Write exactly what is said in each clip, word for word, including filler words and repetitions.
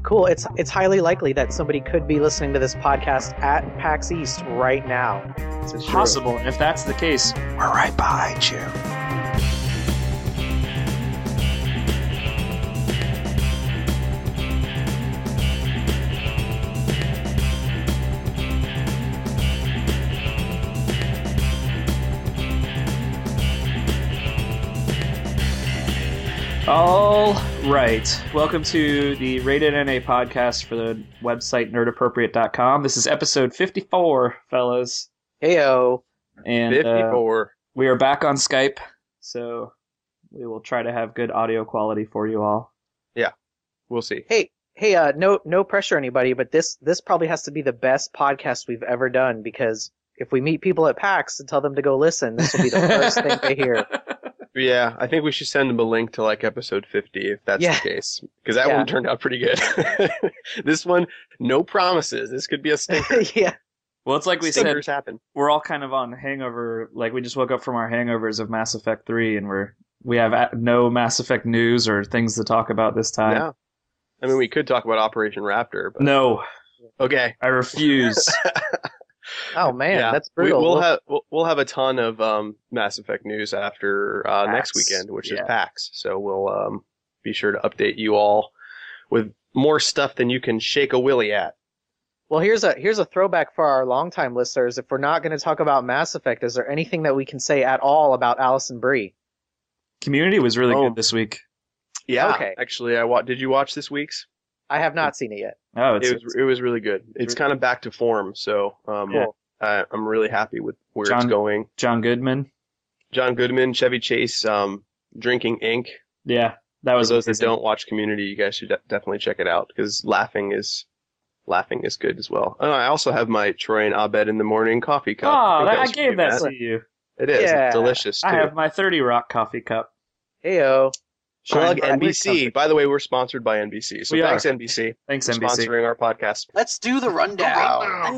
Cool. It's it's highly likely that somebody could be listening to this podcast at PAX East right now. It's possible. And if that's the case, we're right behind you. All right. Welcome to the Rated N A podcast for the website nerd appropriate dot com. This is episode fifty-four, fellas. Heyo. And fifty-four. Uh, we are back on Skype, so we will try to have good audio quality for you all. Yeah, we'll see. Hey, hey, uh, no, no pressure, anybody, but this this probably has to be the best podcast we've ever done, because if we meet people at PAX and tell them to go listen, this will be the first thing they hear. Yeah, I think we should send them a link to like episode fifty if that's Yeah. the case, because that Yeah. one turned out pretty good. This one, no promises. This could be a stinker. Yeah. Well, it's like we Stinkers said, happen. we're all kind of on hangover. Like, we just woke up from our hangovers of Mass Effect three, and we're we have a- no Mass Effect news or things to talk about this time. Yeah. I mean, we could talk about Operation Raptor, but No, okay. I refuse. Oh man, Yeah. that's We, brutal. we'll Well, have we'll, we'll have a ton of um, Mass Effect news after uh, next PAX. weekend, which Yeah. is PAX. So we'll um, be sure to update you all with more stuff than you can shake a willy at. well, here's a here's a throwback for our longtime listeners. If we're not going to talk about Mass Effect, is there anything that we can say at all about Alison Brie? Community was really Oh. good this week. Yeah. Okay. Actually, I wa- did you watch this week's? I have not seen it yet. Oh, it's, It was it was really good. It's kind of back to form, so um, Cool. I, I'm really happy with where John- it's going. John Goodman. John Goodman, Chevy Chase, um, drinking ink. Yeah, that For was those that amazing. don't watch Community, you guys should de- definitely check it out because laughing is laughing is good as well. And I also have my Troy and Abed in the morning coffee cup. Oh, You that, I guys should gave do that to you. It is. Yeah. It's delicious too. I have my thirty Rock coffee cup. Heyo. Plug Shine N B bright C. comfort. By the way, we're sponsored by N B C. So We thanks are. N B C Thanks, for N B C. sponsoring our podcast. Let's do the rundown.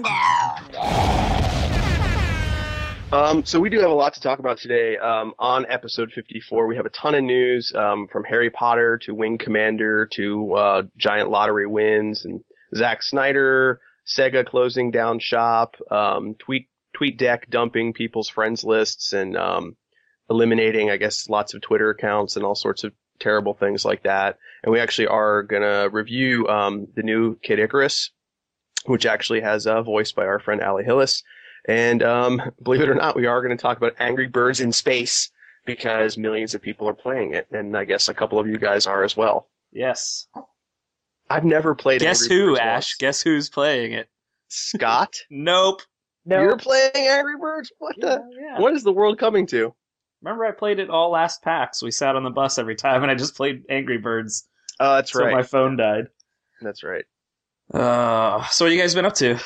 Um, so we do have a lot to talk about today. Um, on episode fifty-four, we have a ton of news, um, from Harry Potter to Wing Commander to, uh, giant lottery wins and Zack Snyder, Sega closing down shop, um, Tweet, TweetDeck dumping people's friends lists and, um, eliminating, I guess, lots of Twitter accounts and all sorts of terrible things like that. And we actually are gonna review, um, the new Kid Icarus, which actually has a voice by our friend Ali Hillis. And um, believe it or not, we are going to talk about Angry Birds in Space because millions of people are playing it, and I guess a couple of you guys are as well. Yes. I've never played. Guess Angry who, Birds Ash? once. Guess who's playing it? Scott? Nope. No. You're playing Angry Birds? What the? Yeah. What is the world coming to? Remember, I played it all last PAX. We sat on the bus every time, and I just played Angry Birds. Oh, that's so right. my phone died. That's right. Uh, so what have you guys been up to?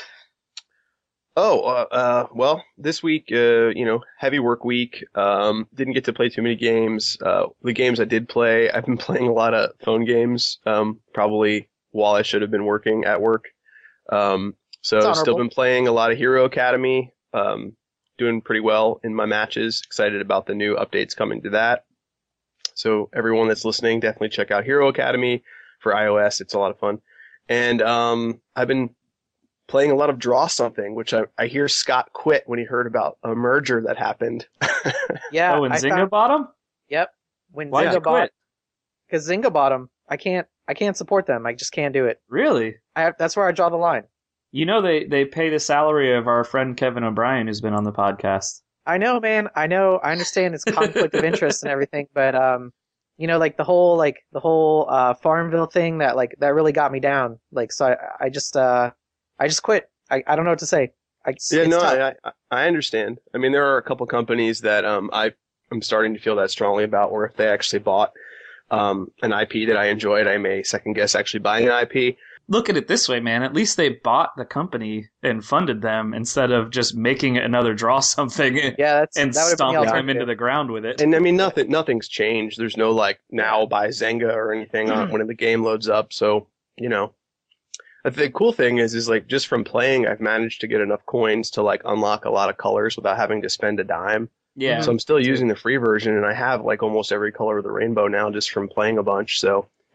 Oh, uh, uh, well, this week, uh, you know, heavy work week. Um, didn't get to play too many games. Uh, the games I did play, I've been playing a lot of phone games. Um, probably while I should have been working at work. Um, so It's still honorable. been playing a lot of Hero Academy. Um, doing pretty well in my matches. Excited about the new updates coming to that. So everyone that's listening, definitely check out Hero Academy for iOS. It's a lot of fun. And, um, I've been playing a lot of Draw Something, which I, I hear Scott quit when he heard about a merger that happened. Yeah. oh, and I Zynga found- bought him? Yep. When Why'd Zynga you bought, quit? because Zynga bought them, I can't. I can't support them. I just can't do it. Really? I have, that's where I draw the line. You know they, they pay the salary of our friend Kevin O'Brien, who's been on the podcast. I know, man. I know. I understand it's conflict of interest and everything, but um, you know, like the whole like the whole uh Farmville thing that like that really got me down. Like, so I, I just uh, I just quit. I, I don't know what to say. I, Yeah, it's no, tough. I, I I understand. I mean, there are a couple companies that um I am starting to feel that strongly about, where if they actually bought um an I P that I enjoyed, I may second guess actually buying an I P. Look at it this way, man. At least they bought the company and funded them instead of just making another Draw Something Yeah, that's and that would have been the stomping them alternative. into the ground with it. And I mean, nothing nothing's changed. There's no like now buy Zynga or anything on when the game loads up. So you know, the cool thing is is like just from playing, I've managed to get enough coins to like unlock a lot of colors without having to spend a dime. yeah. So I'm still using the free version, and I have like almost every color of the rainbow now just from playing a bunch. So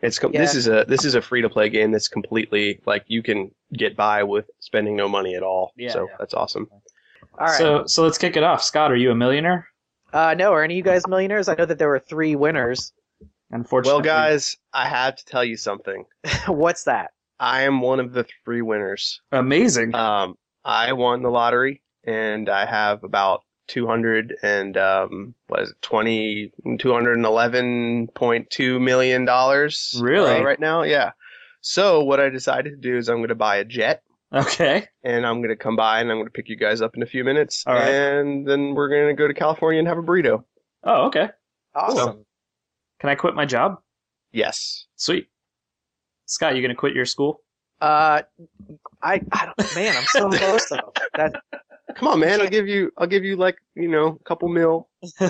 It's com- Yeah. this is a this is a free to play game that's completely like you can get by with spending no money at all. Yeah, so yeah. that's awesome. All right. So so let's kick it off. Scott, are you a millionaire? uh, no, are any of you guys millionaires? I know that there were three winners. Unfortunately. Well, guys, I have to tell you something. What's that? I am one of the three winners. Amazing. Um, I won the lottery, and I have about two hundred and um, what is it, twenty, two hundred eleven point two million dollars. Really? uh, right now, yeah. So what I decided to do is I'm going to buy a jet, Okay. and I'm going to come by, and I'm going to pick you guys up in a few minutes, All right. and then we're going to go to California and have a burrito. Oh, okay. Awesome. Can I quit my job? Yes. Sweet. Scott, you gonna quit your school? Uh, I, I don't, man, I'm so close though. That Come on, man. I'll give you. I'll give you like you know a couple mil,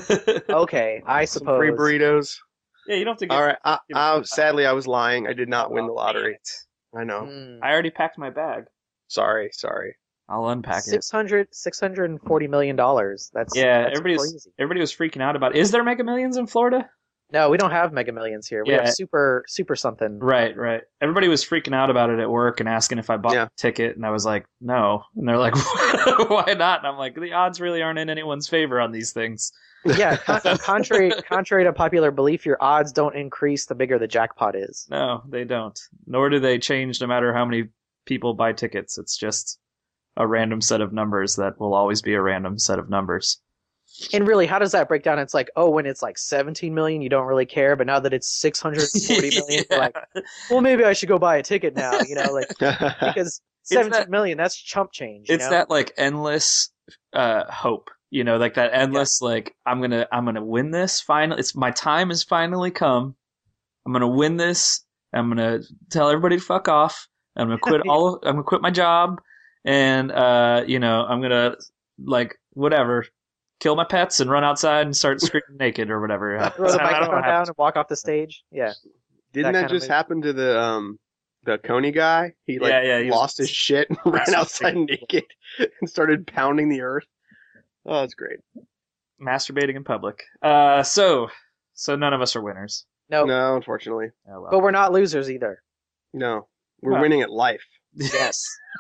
okay. I some suppose. free burritos. Yeah, you don't have to get. All right. I, give me I, some- sadly, I was lying. I did not win the lottery. I know. Mm. I already packed my bag. Sorry. Sorry. I'll unpack it. six hundred, six hundred forty million dollars. That's Yeah, that's everybody's crazy. everybody was freaking out about. Is there Mega Millions in Florida? No, we don't have Mega Millions here. We Yeah. have super super something. Right, right. Everybody was freaking out about it at work and asking if I bought Yeah. the ticket, and I was like, no. And they're like, why not? And I'm like, the odds really aren't in anyone's favor on these things. Yeah, con- contrary contrary to popular belief, your odds don't increase the bigger the jackpot is. No, they don't. Nor do they change no matter how many people buy tickets. It's just a random set of numbers that will always be a random set of numbers. And really, how does that break down? It's like, oh, when it's like seventeen million, you don't really care, but now that it's six hundred forty million, you're like, well, maybe I should go buy a ticket now, you know, like because seventeen that- million, that's chump change. You It's know? that like endless uh hope, you know, like that endless like I'm gonna I'm gonna win this finally. It's my time has finally come. I'm gonna win this. I'm gonna tell everybody to fuck off. I'm gonna quit all. I'm gonna quit my job, and uh, you know, I'm gonna like whatever, kill my pets and run outside and start screaming naked or whatever. Throw the I don't know microphone what down happens. and walk off the stage. Yeah. Didn't That that, kind of just move. happen to the um the Coney guy? He like Yeah, yeah, he was- lost his shit and ran outside naked and started pounding the earth. Oh, that's great. Masturbating in public. Uh, so so none of us are winners. No, No, unfortunately, Oh well. but we're not losers either. no. We're Well. winning at life. Yes.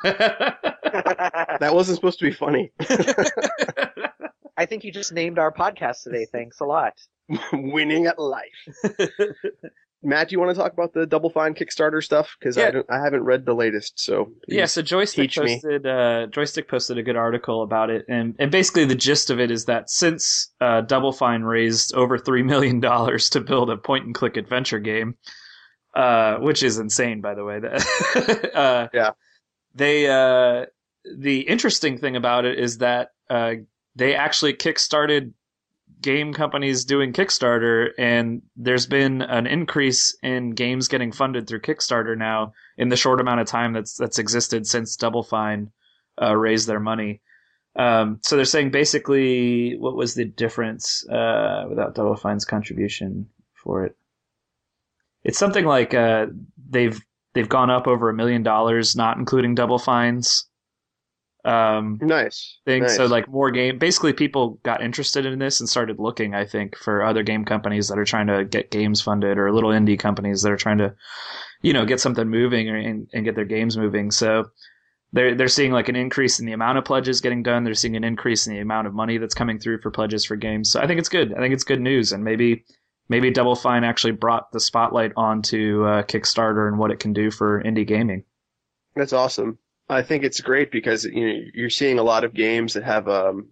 That wasn't supposed to be funny. I think you just named our podcast today. Thanks a lot. Winning at life. Matt, do you want to talk about the Double Fine Kickstarter stuff? Because Yeah. I don't, I haven't read the latest. So please. Yeah, so Joystick teach me. posted uh, Joystick posted a good article about it, and, and basically the gist of it is that since uh, Double Fine raised over three million dollars to build a point and click adventure game, uh, which is insane, by the way. uh, Yeah. They uh, the interesting thing about it is that uh, they actually kickstarted game companies doing Kickstarter, and there's been an increase in games getting funded through Kickstarter now in the short amount of time that's that's existed since Double Fine uh, raised their money. Um, so they're saying basically, what was the difference uh, without Double Fine's contribution for it? It's something like uh, they've they've gone up over a million dollars, not including Double Fine's um, Nice. thing. Nice. So like more game, basically people got interested in this and started looking, I think, for other game companies that are trying to get games funded, or little indie companies that are trying to, you know, get something moving or, and, and get their games moving. So they're, they're seeing like an increase in the amount of pledges getting done. They're seeing an increase in the amount of money that's coming through for pledges for games. So I think it's good. I think it's good news. And maybe, maybe Double Fine actually brought the spotlight onto uh, Kickstarter and what it can do for indie gaming. That's awesome. I think it's great because you know you're seeing a lot of games that have um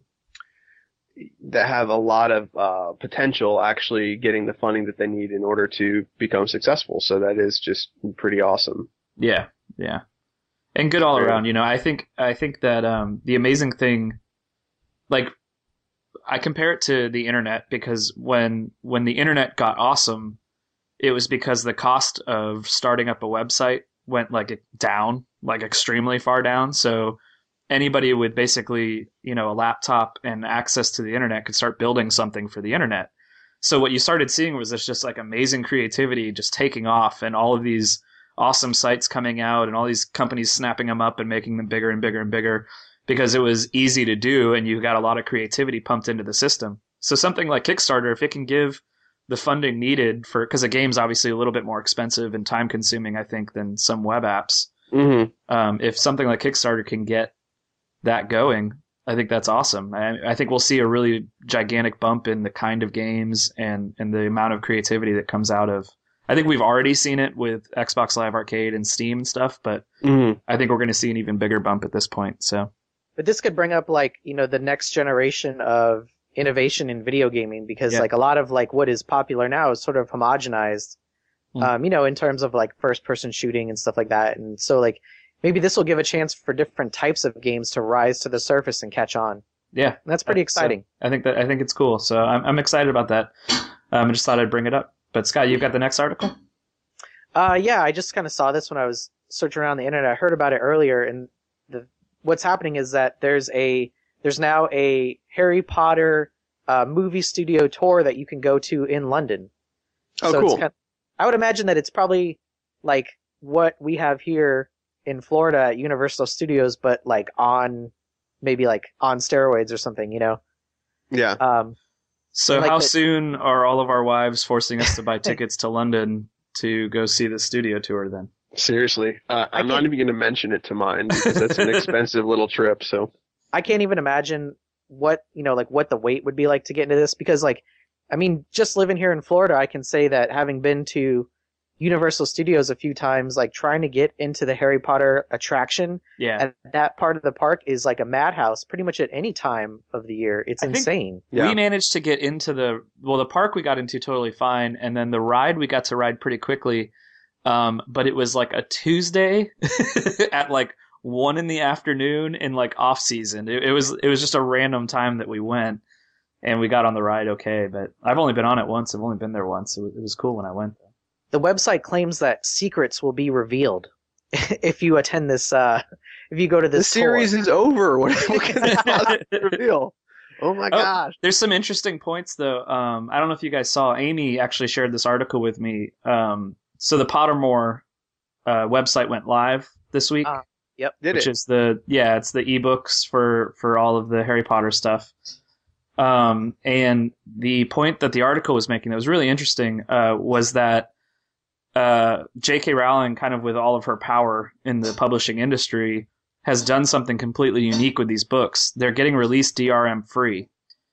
that have a lot of uh, potential actually getting the funding that they need in order to become successful. So that is just pretty awesome. Yeah, yeah, and good all Great. around. You know, I think I think that um, the amazing thing, like, I compare it to the internet, because when when the internet got awesome, it was because the cost of starting up a website went like down, like extremely far down. So anybody with basically, you know, a laptop and access to the internet could start building something for the internet. So what you started seeing was this just like amazing creativity just taking off, and all of these awesome sites coming out and all these companies snapping them up and making them bigger and bigger and bigger because it was easy to do and you got a lot of creativity pumped into the system. So something like Kickstarter, if it can give the funding needed for, because a game's obviously a little bit more expensive and time consuming, I think, than some web apps. Mm-hmm. Um, if something like Kickstarter can get that going, I think that's awesome. I, I think we'll see a really gigantic bump in the kind of games and, and the amount of creativity that comes out of. I think we've already seen it with Xbox Live Arcade and Steam and stuff, but Mm-hmm. I think we're going to see an even bigger bump at this point. So, But this could bring up like, you know, the next generation of innovation in video gaming because Yeah. like a lot of like what is popular now is sort of homogenized, Mm. um, you know, in terms of like first person shooting and stuff like that. And so like maybe this will give a chance for different types of games to rise to the surface and catch on. yeah, And that's pretty That's, uh, exciting. I think that I think it's cool. So I'm I'm excited about that. Um, I just thought I'd bring it up. But Scott, you've got the next article? Uh, yeah, I just kind of saw this when I was searching around the internet. I heard about it earlier, and the, what's happening is that there's a there's now a Harry Potter uh, movie studio tour that you can go to in London. Oh, so cool. It's kind I would imagine that it's probably like what we have here in Florida at Universal Studios, but like on maybe like on steroids or something, you know. Yeah. Um, So Like how the- soon are all of our wives forcing us to buy tickets to London to go see the studio tour then? Seriously. Uh, I I'm not can't- even going to mention it to mine because that's an expensive little trip. So. I can't even imagine what, you know, like what the wait would be like to get into this because like, I mean, just living here in Florida, I can say that having been to Universal Studios a few times, like trying to get into the Harry Potter attraction Yeah. at that part of the park is like a madhouse pretty much at any time of the year. It's I think- insane. Yeah. We managed to get into the, well, the park we got into totally fine. And then the ride we got to ride pretty quickly. Um, but it was like a Tuesday at like one in the afternoon in like off season. It, it was, it was just a random time that we went and we got on the ride. Okay. But I've only been on it once. I've only been there once. It was, it was cool when I went. The website claims that secrets will be revealed if you attend this, uh, if you go to The this series tour. is over. What, what can they possibly reveal? Oh my Oh, gosh. There's some interesting points though. Um, I don't know if you guys saw. Amy actually shared this article with me. Um, so the Pottermore uh, website went live this week, Ah, Yep. Did which it? is the yeah, it's the ebooks for for all of the Harry Potter stuff. Um, and the point that the article was making that was really interesting uh, was that uh, J K. Rowling, kind of with all of her power in the publishing industry, has done something completely unique with these books. They're getting released D R M free.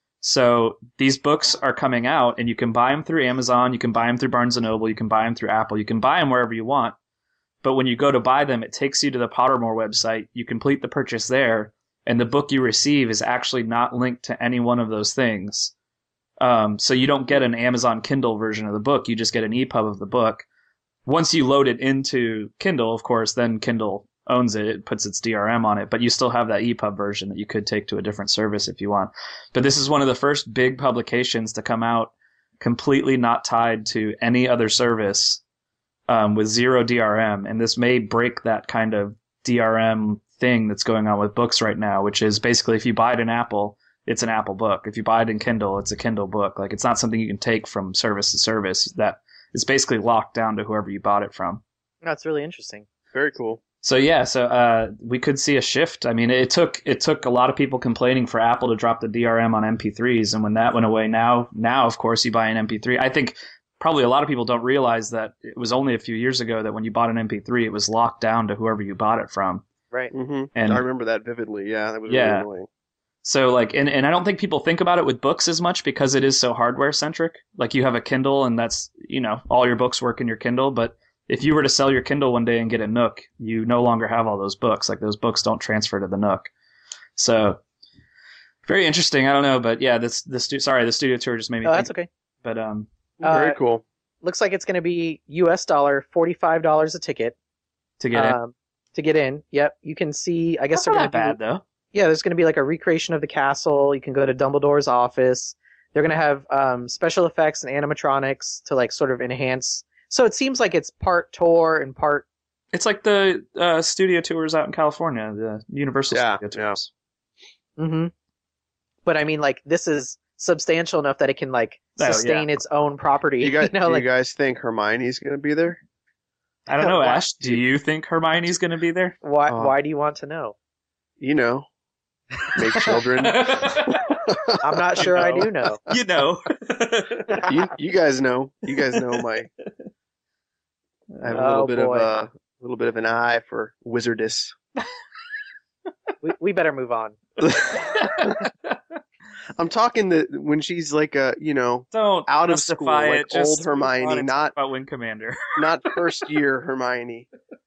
So these books are coming out and you can buy them through Amazon, you can buy them through Barnes and Noble, you can buy them through Apple, you can buy them wherever you want. But when you go to buy them, it takes you to the Pottermore website. You complete the purchase there, and the book you receive is actually not linked to any one of those things. Um, so you don't get an Amazon Kindle version of the book. You just get an E P U B of the book. Once you load it into Kindle, of course, then Kindle owns it. It puts its D R M on it, but you still have that E P U B version that you could take to a different service if you want. But this is one of the first big publications to come out completely not tied to any other service, um, with zero D R M. And this may break that kind of D R M thing that's going on with books right now, which is basically if you buy it in Apple, it's an Apple book. If you buy it in Kindle, it's a Kindle book. Like, it's not something you can take from service to service. That it's basically locked down to whoever you bought it from. That's really interesting. Very cool. So yeah, so uh, we could see a shift. I mean, it took it took a lot of people complaining for Apple to drop the D R M on M P threes, and when that went away, now now of course you buy an M P three. I think probably a lot of people don't realize that it was only a few years ago that when you bought an M P three, it was locked down to whoever you bought it from. Right. Mm-hmm. And I remember that vividly. Yeah, that was Yeah. really annoying. So like, and, and I don't think people think about it with books as much because it is so hardware centric. Like, you have a Kindle and that's, you know, all your books work in your Kindle. But if you were to sell your Kindle one day and get a Nook, you no longer have all those books. Like, those books don't transfer to the Nook. So very interesting. I don't know, but yeah, this, the stu- sorry, the studio tour just made me Oh, think. that's okay. But, um, Very Uh, cool. Looks like it's going to be U S dollar forty-five dollars a ticket. to get in. um, to get in. Yep. You can see, I guess That's they're not going that to bad though. Yeah, there's going to be like a recreation of the castle. You can go to Dumbledore's office. They're going to have um, special effects and animatronics to like sort of enhance. So it seems like it's part tour and part. It's like the uh, studio tours out in California, the Universal Yeah, studio yeah. tours. Mm-hmm. But I mean, like, this is substantial enough that it can like Oh, yeah. sustain its own property. You guys, you know, do like you guys think Hermione's going to be there? I don't know, Why- Ash. Do you think Hermione's going to be there? why? Uh, Why do you want to know? You know, make children. I'm not sure I do know. You know. you, you guys know. You guys know my. I have a little Oh, bit boy. of a little bit of an eye for wizardess. We, we better move on. I'm talking the when she's like a you know Don't out of justify school, like it. Just old Hermione, move on and not- talk about Wing Commander. not first year Hermione.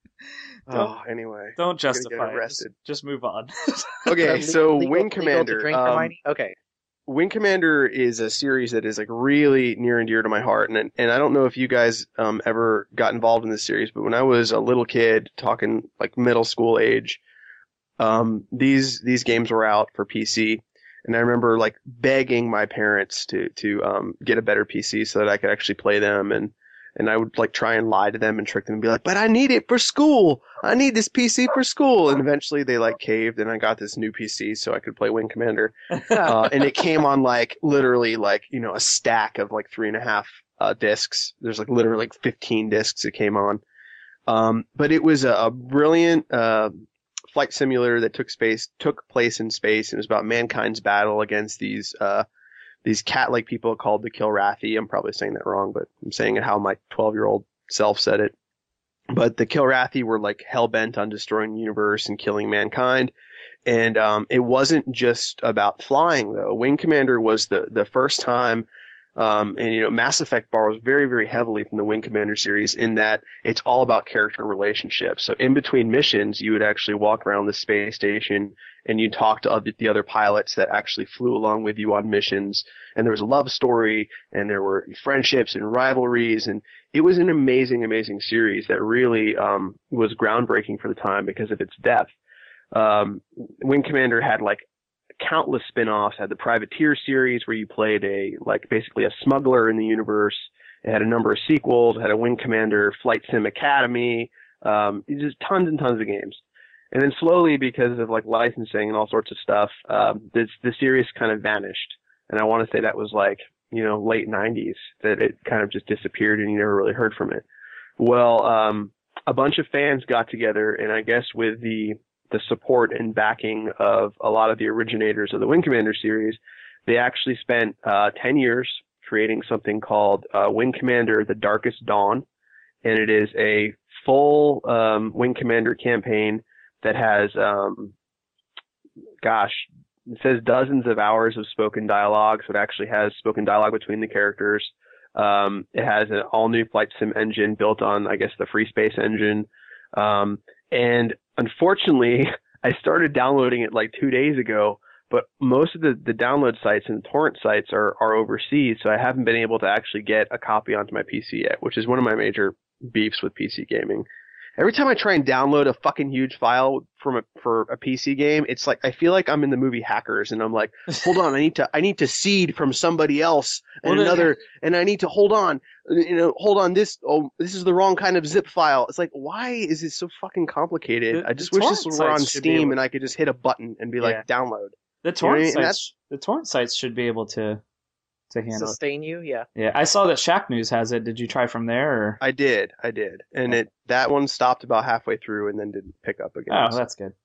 Oh, anyway. Don't gonna get justify it. Just, arrested. just move on. Okay, Le- so legal- Wing legal to Commander. drink um, Hermione? Okay. Wing Commander is a series that is like really near and dear to my heart, and and I don't know if you guys um ever got involved in this series, but when I was a little kid, talking like middle school age, um these these games were out for P C, and I remember like begging my parents to to um get a better P C so that I could actually play them, and and I would like try and lie to them and trick them and be like, but I need it for school. I need this P C for school. And eventually they like caved, and I got this new P C so I could play Wing Commander. Uh, and it came on like literally like, you know, a stack of like three and a half uh, discs. There's like literally like fifteen discs it came on. Um, but it was a, a brilliant uh, flight simulator that took space took place in space, and it was about mankind's battle against these uh, these cat-like people called the Kilrathi. I'm probably saying that wrong, but I'm saying it how my twelve-year-old self said it. But the Kilrathi were like hell-bent on destroying the universe and killing mankind. And um, it wasn't just about flying, though. Wing Commander was the, the first time, um, and you know, Mass Effect borrows very, very heavily from the Wing Commander series in that it's all about character relationships. So in between missions, you would actually walk around the space station and you talk to other, the other pilots that actually flew along with you on missions. And there was a love story, and there were friendships and rivalries, and it was an amazing, amazing series that really um, was groundbreaking for the time because of its depth. Um, Wing Commander had like countless spin-offs. Had the Privateer series where you played a like basically a smuggler in the universe. It had a number of sequels. It had a Wing Commander Flight Sim Academy. Um, just tons and tons of games. And then slowly, because of like licensing and all sorts of stuff, um, this the series kind of vanished. And I want to say that was like you know late nineties that it kind of just disappeared and you never really heard from it. Well, um, a bunch of fans got together, and I guess with the the support and backing of a lot of the originators of the Wing Commander series, they actually spent uh, ten years creating something called uh, Wing Commander The Darkest Dawn. And it is a full um, Wing Commander campaign that has, um, gosh, it says dozens of hours of spoken dialogue. So it actually has spoken dialogue between the characters. Um, it has an all-new flight sim engine built on, I guess, the Free Space engine. Um, and unfortunately, I started downloading it like two days ago, but most of the, the download sites and torrent sites are, are overseas, so I haven't been able to actually get a copy onto my P C yet, which is one of my major beefs with P C gaming. Every time I try and download a fucking huge file from a, for a P C game, it's like I feel like I'm in the movie Hackers, and I'm like, hold on, I need to I need to seed from somebody else and Well, another, and I need to hold on, you know, hold on, this oh this is the wrong kind of zip file. It's like, why is it so fucking complicated? The- I just the wish this torrent were on sites should be Steam able- and I could just hit a button and be like, Yeah. download. The You know what I torrent mean? And sites, the torrent sites should be able to to handle it. Sustain you? Yeah. Yeah, I saw that Shack News has it. Did you try from there? Or? I did, I did, and it that one stopped about halfway through and then didn't pick up again. Oh, that's good.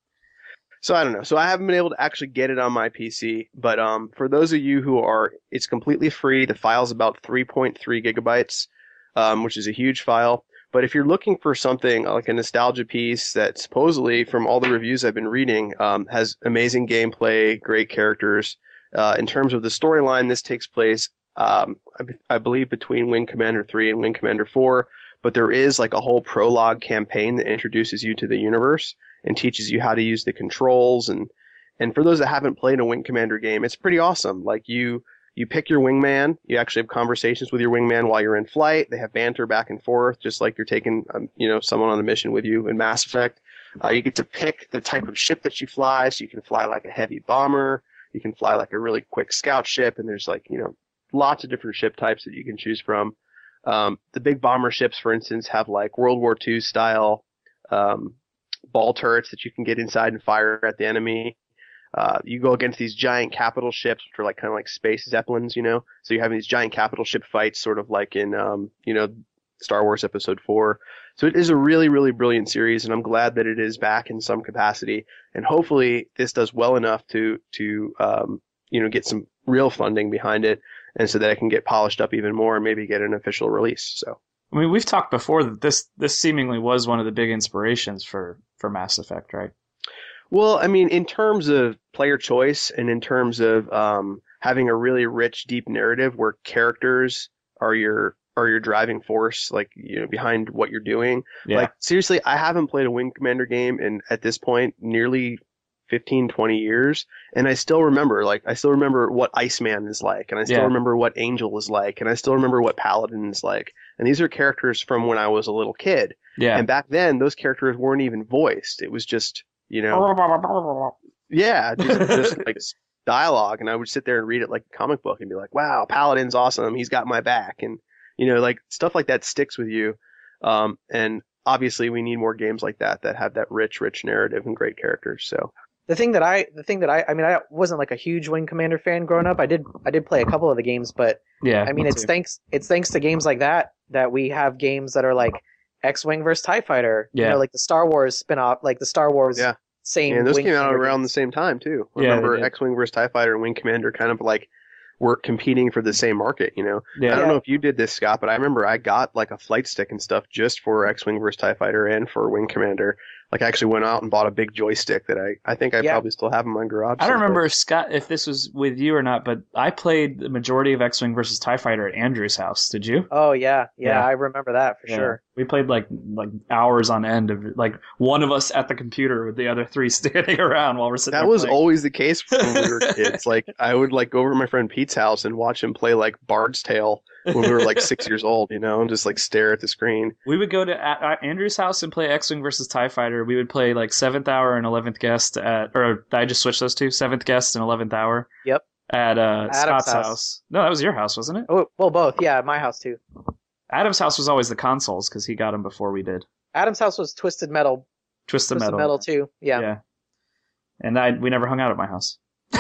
So I don't know. So I haven't been able to actually get it on my P C, but um, for those of you who are, it's completely free. The file's about three point three gigabytes, um, which is a huge file. But if you're looking for something like a nostalgia piece that supposedly, from all the reviews I've been reading, um, has amazing gameplay, great characters. Uh, in terms of the storyline, this takes place, um, I, I believe, between Wing Commander three and Wing Commander four. But there is like a whole prologue campaign that introduces you to the universe and teaches you how to use the controls. And, and for those that haven't played a Wing Commander game, it's pretty awesome. Like you, you pick your wingman, you actually have conversations with your wingman while you're in flight. They have banter back and forth, just like you're taking, um, you know, someone on a mission with you in Mass Effect. Uh, you get to pick the type of ship that you fly. So you can fly like a heavy bomber. You can fly like a really quick scout ship. And there's like, you know, lots of different ship types that you can choose from. Um, the big bomber ships, for instance, have like World War Two style, um, ball turrets that you can get inside and fire at the enemy. Uh, you go against these giant capital ships, which are like kind of like space zeppelins, you know? So you're having these giant capital ship fights, sort of like in, um, you know, Star Wars Episode four. So it is a really, really brilliant series, and I'm glad that it is back in some capacity. And hopefully this does well enough to, to, um, you know, get some real funding behind it, and so that it can get polished up even more and maybe get an official release. So. I mean, we've talked before that this this seemingly was one of the big inspirations for, for Mass Effect, right? Well, I mean, in terms of player choice and in terms of um, having a really rich, deep narrative where characters are your are your driving force, like, you know, behind what you're doing. Yeah. Like, seriously, I haven't played a Wing Commander game in, at this point, nearly fifteen, twenty years, and I still remember, like, I still remember what Iceman is like, and I still Yeah. remember what Angel is like, and I still remember what Paladin is like. And these are characters from when I was a little kid. Yeah. And back then, those characters weren't even voiced. It was just, you know, yeah, just, just like dialogue. And I would sit there and read it like a comic book and be like, wow, Paladin's awesome. He's got my back. And, you know, like, stuff like that sticks with you. Um, and obviously we need more games like that that have that rich, rich narrative and great characters. So. The thing that I, the thing that I, I mean, I wasn't like a huge Wing Commander fan growing up. I did, I did play a couple of the games, but Yeah. I mean, me it's too. thanks, it's thanks to games like that that we have games that are like X-Wing versus TIE Fighter. Yeah. You know, like the Star Wars spinoff, like the Star Wars Yeah. same. And those Wing came out Commander around games. the same time too. I Yeah, they remember did. X-Wing versus TIE Fighter and Wing Commander kind of like were competing for the same market, you know. Yeah. I don't Yeah. know if you did this, Scott, but I remember I got like a flight stick and stuff just for X-Wing versus TIE Fighter and for Wing Commander. Like, I actually went out and bought a big joystick that I, I think I Yeah. probably still have in my garage. I don't remember someplace. if Scott, if this was with you or not, but I played the majority of X-Wing versus TIE Fighter at Andrew's house. Did you? Oh yeah, yeah, Yeah. I remember that for Yeah. sure. We played like like hours on end of like one of us at the computer with the other three standing around while we're sitting That there was playing. always the case when we were kids. Like, I would like go over to my friend Pete's house and watch him play like Bard's Tale when we were like six years old, you know, and just like stare at the screen. We would go to a- a- Andrew's house and play X-Wing versus TIE Fighter. We would play like seventh Hour and eleventh Guest at, or I just switched those two, seventh Guest and eleventh Hour. Yep. At uh, Adam's Scott's house. house. No, that was your house, wasn't it? Oh well, both. Yeah, my house too. Adam's house was always the consoles because he got them before we did. Adam's house was Twisted Metal. Twisted Twisted Metal. Metal too. Yeah. Yeah. And I we never hung out at my house.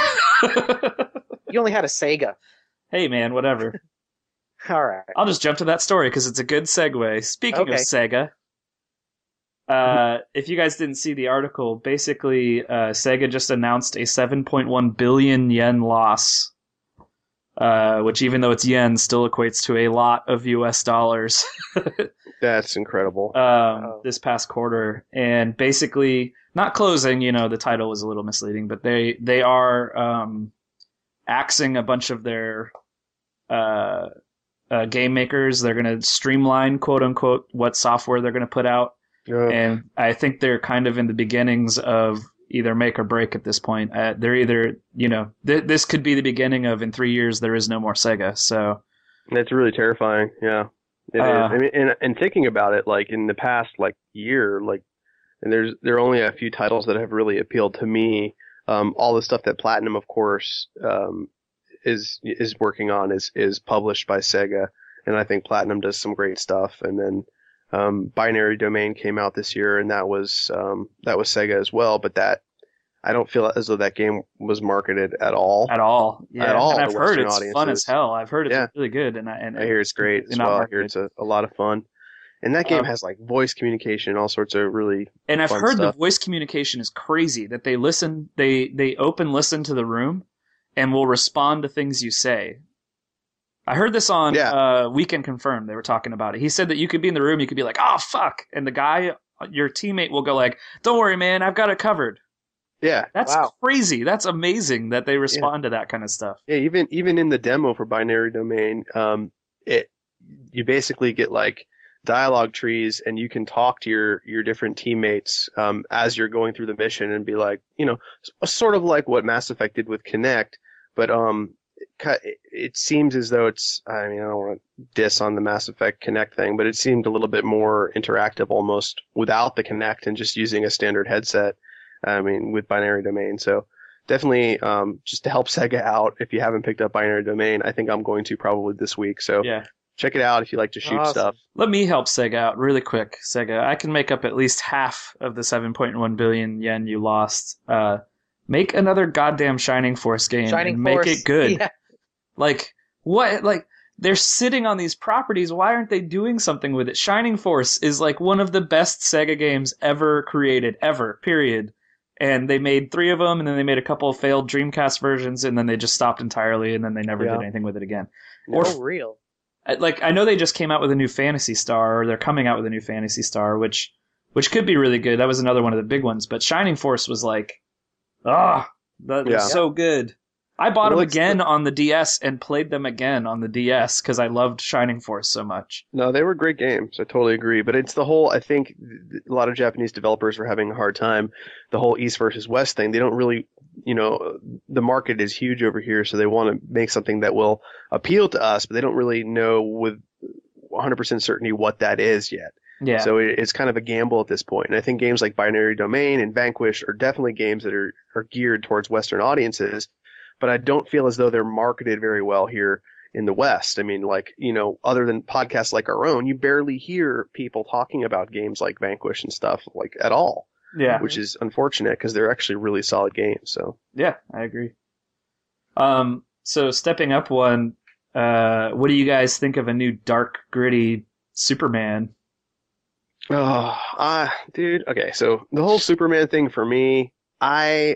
You only had a Sega. Hey man, whatever. All right. I'll just jump to that story because it's a good segue. Speaking Okay. of Sega, uh, if you guys didn't see the article, basically uh, Sega just announced a seven point one billion yen loss, uh, which even though it's yen, still equates to a lot of U S dollars. That's incredible. um, Oh. this past quarter, and basically not closing. You know, the title was a little misleading, but they they are um, axing a bunch of their uh, uh, game makers. They're going to streamline, quote unquote, what software they're going to put out, Ugh. and I think they're kind of in the beginnings of either make or break at this point. Uh, they're either, you know, th- this could be the beginning of in three years there is no more Sega. So That's really terrifying. Yeah. It is. Uh, I mean, and, and thinking about it, like in the past, like year, like, and there's, there are only a few titles that have really appealed to me. Um, all the stuff that Platinum, of course, um, is, is working on is, is published by Sega. And I think Platinum does some great stuff. And then, um, Binary Domain came out this year and that was, um, that was Sega as well. But that, I don't feel as though that game was marketed at all. at all, yeah, At all and I've to heard Western it's fun audiences. as hell. I've heard it's Yeah. really good, and I and I hear it's great as not well. I marketed. hear it's a, a lot of fun. And that game Um, has like voice communication, all sorts of really And I've fun heard stuff. the voice communication is crazy. That they listen, they they open listen to the room, and will respond to things you say. I heard this on Yeah. uh, Weekend Confirmed. They were talking about it. He said that you could be in the room, you could be like, "Oh fuck," and the guy, your teammate, will go like, "Don't worry, man, I've got it covered." Yeah. That's Wow. crazy. That's amazing that they respond to that kind of stuff. Yeah, even even in the demo for Binary Domain, um, it you basically get like dialogue trees, and you can talk to your your different teammates um, as you're going through the mission, and be like, you know, s- sort of like what Mass Effect did with Kinect, but um, it, ki- it seems as though it's. I mean, I don't want to diss on the Mass Effect Kinect thing, but it seemed a little bit more interactive, almost without the Kinect and just using a standard headset. I mean, with Binary Domain, so. Definitely, um, just to help Sega out, if you haven't picked up Binary Domain, I think I'm going to probably this week. So Yeah. check it out if you like to shoot Awesome. stuff. Let me help Sega out really quick. Sega, I can make up at least half of the seven point one billion yen you lost. Uh, make another goddamn Shining Force game Shining and make Force. it good. Yeah. Like, what? Like, they're sitting on these properties. Why aren't they doing something with it? Shining Force is like one of the best Sega games ever created, ever, period. And they made three of them, and then they made a couple of failed Dreamcast versions, and then they just stopped entirely, and then they never Yeah. did anything with it again. Oh, Or real. like I know they just came out with a new Phantasy Star, or they're coming out with a new Phantasy Star, which which could be really good. That was another one of the big ones. But Shining Force was like, ah, that Yeah. was so good. I bought Well, them it's again the- on the D S and played them again on the D S because I loved Shining Force so much. No, they were great games. I totally agree. But it's the whole, I think th- a lot of Japanese developers were having a hard time. The whole East versus West thing. They don't really, you know, the market is huge over here, so they want to make something that will appeal to us, but they don't really know with one hundred percent certainty what that is yet. Yeah. So it, it's kind of a gamble at this point. And I think games like Binary Domain and Vanquish are definitely games that are, are geared towards Western audiences, but I don't feel as though they're marketed very well here in the West. I mean, like, you know, other than podcasts like our own, you barely hear people talking about games like Vanquish and stuff like at all, yeah. which is unfortunate because they're actually really solid games. So Yeah, I agree. Um, so stepping up one, uh, what do you guys think of a new dark, gritty Superman? Oh, ah, dude. Okay, so the whole Superman thing for me, I,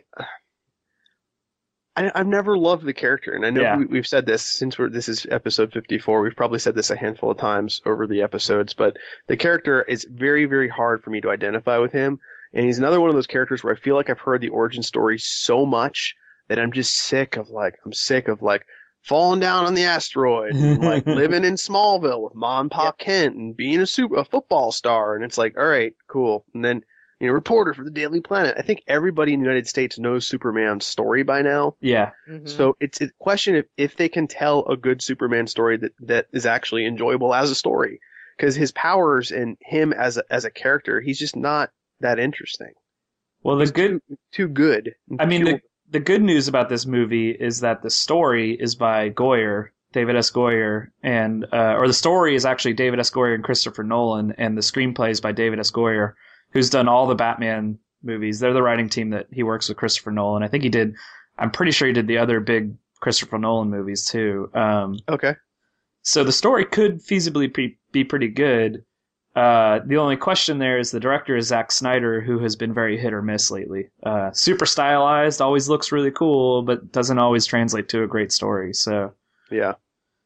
I I've never loved the character, and I know Yeah. we, we've said this since we're this is episode fifty-four. We've probably said this a handful of times over the episodes, but the character is very, very hard for me to identify with him, and he's another one of those characters where I feel like I've heard the origin story so much that I'm just sick of like I'm sick of like. falling down on the asteroid, and like living in Smallville with Mom and Pop Kent, and being a super a football star, and it's like, all right, cool. And then, you know, reporter for the Daily Planet. I think everybody in the United States knows Superman's story by now. Yeah. Mhm. So it's a question if if they can tell a good Superman story that that is actually enjoyable as a story, because his powers and him as a, as a character, he's just not that interesting. Well, the good, Too, too good. I mean, Too- the the good news about this movie is that the story is by Goyer, David S. Goyer, and uh, or the story is actually David S. Goyer and Christopher Nolan, and the screenplay is by David S. Goyer, who's done all the Batman movies. They're the writing team that he works with Christopher Nolan. I think he did. I'm pretty sure he did the other big Christopher Nolan movies too. Um, okay. so the story could feasibly be, be pretty good. Uh, the only question there is the director is Zack Snyder, who has been very hit or miss lately. Uh, super stylized, always looks really cool, but doesn't always translate to a great story. So Yeah.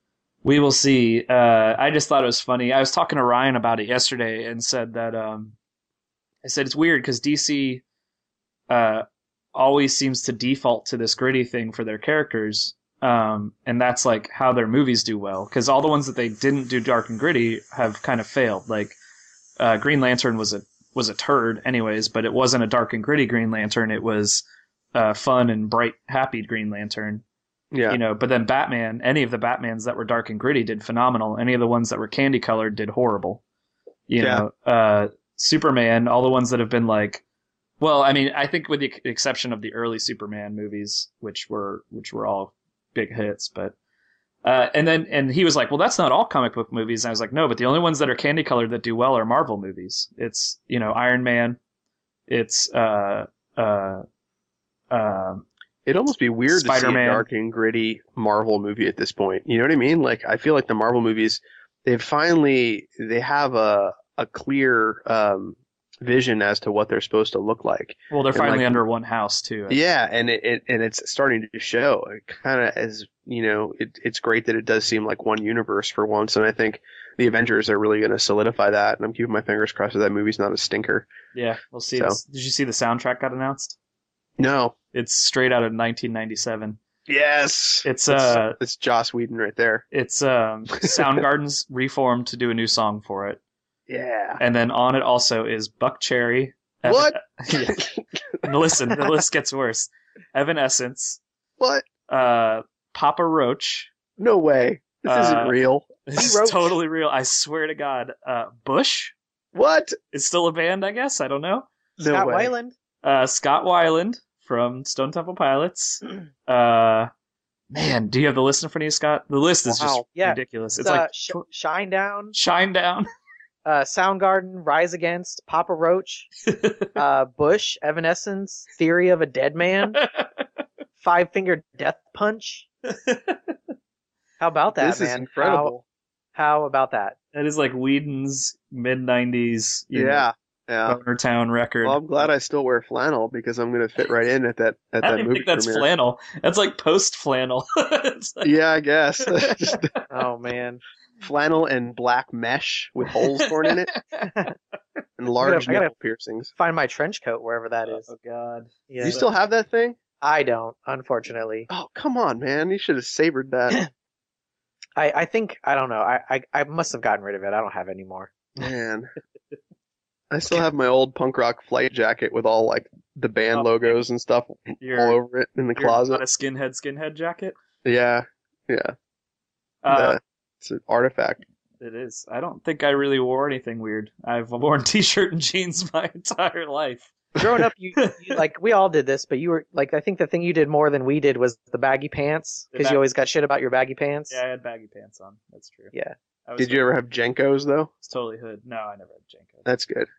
we will see. Uh, I just thought it was funny. I was talking to Ryan about it yesterday and said that um, I said it's weird because D C uh, always seems to default to this gritty thing for their characters. Um, and that's like how their movies do well, because all the ones that they didn't do dark and gritty have kind of failed. Like uh, Green Lantern was a was a turd, anyways, but it wasn't a dark and gritty Green Lantern. It was uh, fun and bright, happy Green Lantern. Yeah. You know, but then Batman, any of the Batmans that were dark and gritty did phenomenal. Any of the ones that were candy colored did horrible. You Yeah. know, uh, Superman, all the ones that have been like, well, I mean, I think with the exception of the early Superman movies, which were which were all big hits, but uh, and then and he was like, well, that's not all comic book movies. And I was like, no, but the only ones that are candy colored that do well are Marvel movies. It's, you know, Iron Man. It's uh uh uh. It'd almost be weird to see Spider-Man. a dark and gritty Marvel movie at this point. You know what I mean? Like, I feel like the Marvel movies, they've finally, they have a, a clear, um, vision as to what they're supposed to look like. Well, they're And, finally like, under one house too. Yeah, and it, it and it's starting to show. It kind of as you know, it, it's great that it does seem like one universe for once, and I think the Avengers are really going to solidify that. And I'm keeping my fingers crossed that that movie's not a stinker. Yeah, we'll see. So. This- Did you see the soundtrack got announced? No. It's straight out of nineteen ninety-seven. Yes. It's It's, uh, it's Joss Whedon right there. it's um, Soundgarden's reformed to do a new song for it, Yeah. and then on it also is Buck Cherry. Evan- What? yeah. And listen, the list gets worse. Evanescence, What? uh, Papa Roach. No way. This Uh, isn't real. This is Roach? totally real. I swear to God. Uh, Bush What? is still a band, I guess. I don't know. No Scott way. Weiland. Uh, Scott Weiland from Stone Temple Pilots. Uh, man, do you have the list in front of you, Scott? The list is just Wow. Yeah. ridiculous. It's uh, like Sh- Shine Down, Shine Down. uh, Soundgarden, Rise Against, Papa Roach, uh, Bush, Evanescence, Theory of a Dead Man, Five Finger Death Punch. How about that, This is man? incredible. How, how about that? That is like Whedon's mid nineties. Yeah. Yeah. Boner Town record. Well, I'm glad I still wear flannel because I'm going to fit right in at that at I that don't even movie think that's premiere. flannel. That's like post flannel. like... Yeah, I guess. Just Oh man. flannel and black mesh with holes torn in it and large I gotta- nipple piercings. Find my trench coat wherever that is. Oh God. Yeah. You still have that thing? I don't, unfortunately. Oh, come on, man. You should have savored that. I, I think I don't know. I, I I must have gotten rid of it. I don't have it anymore. Man. I still have my old punk rock flight jacket with all like the band Oh, logos and stuff You're, all over it in the you're closet. not a skinhead skinhead jacket. Yeah. Yeah. Uh, The- it's an artifact. It is. I don't think I really wore anything weird. I've worn t-shirt and jeans my entire life. Growing up, you, you like we all did this, but you were like I think the thing you did more than we did was the baggy pants The because bag- you always got shit about your baggy pants. Yeah, I had baggy pants on. That's true. Yeah. I was Did you ever have Jenkos though? It's totally hood. No, I never had Jenko. That's good.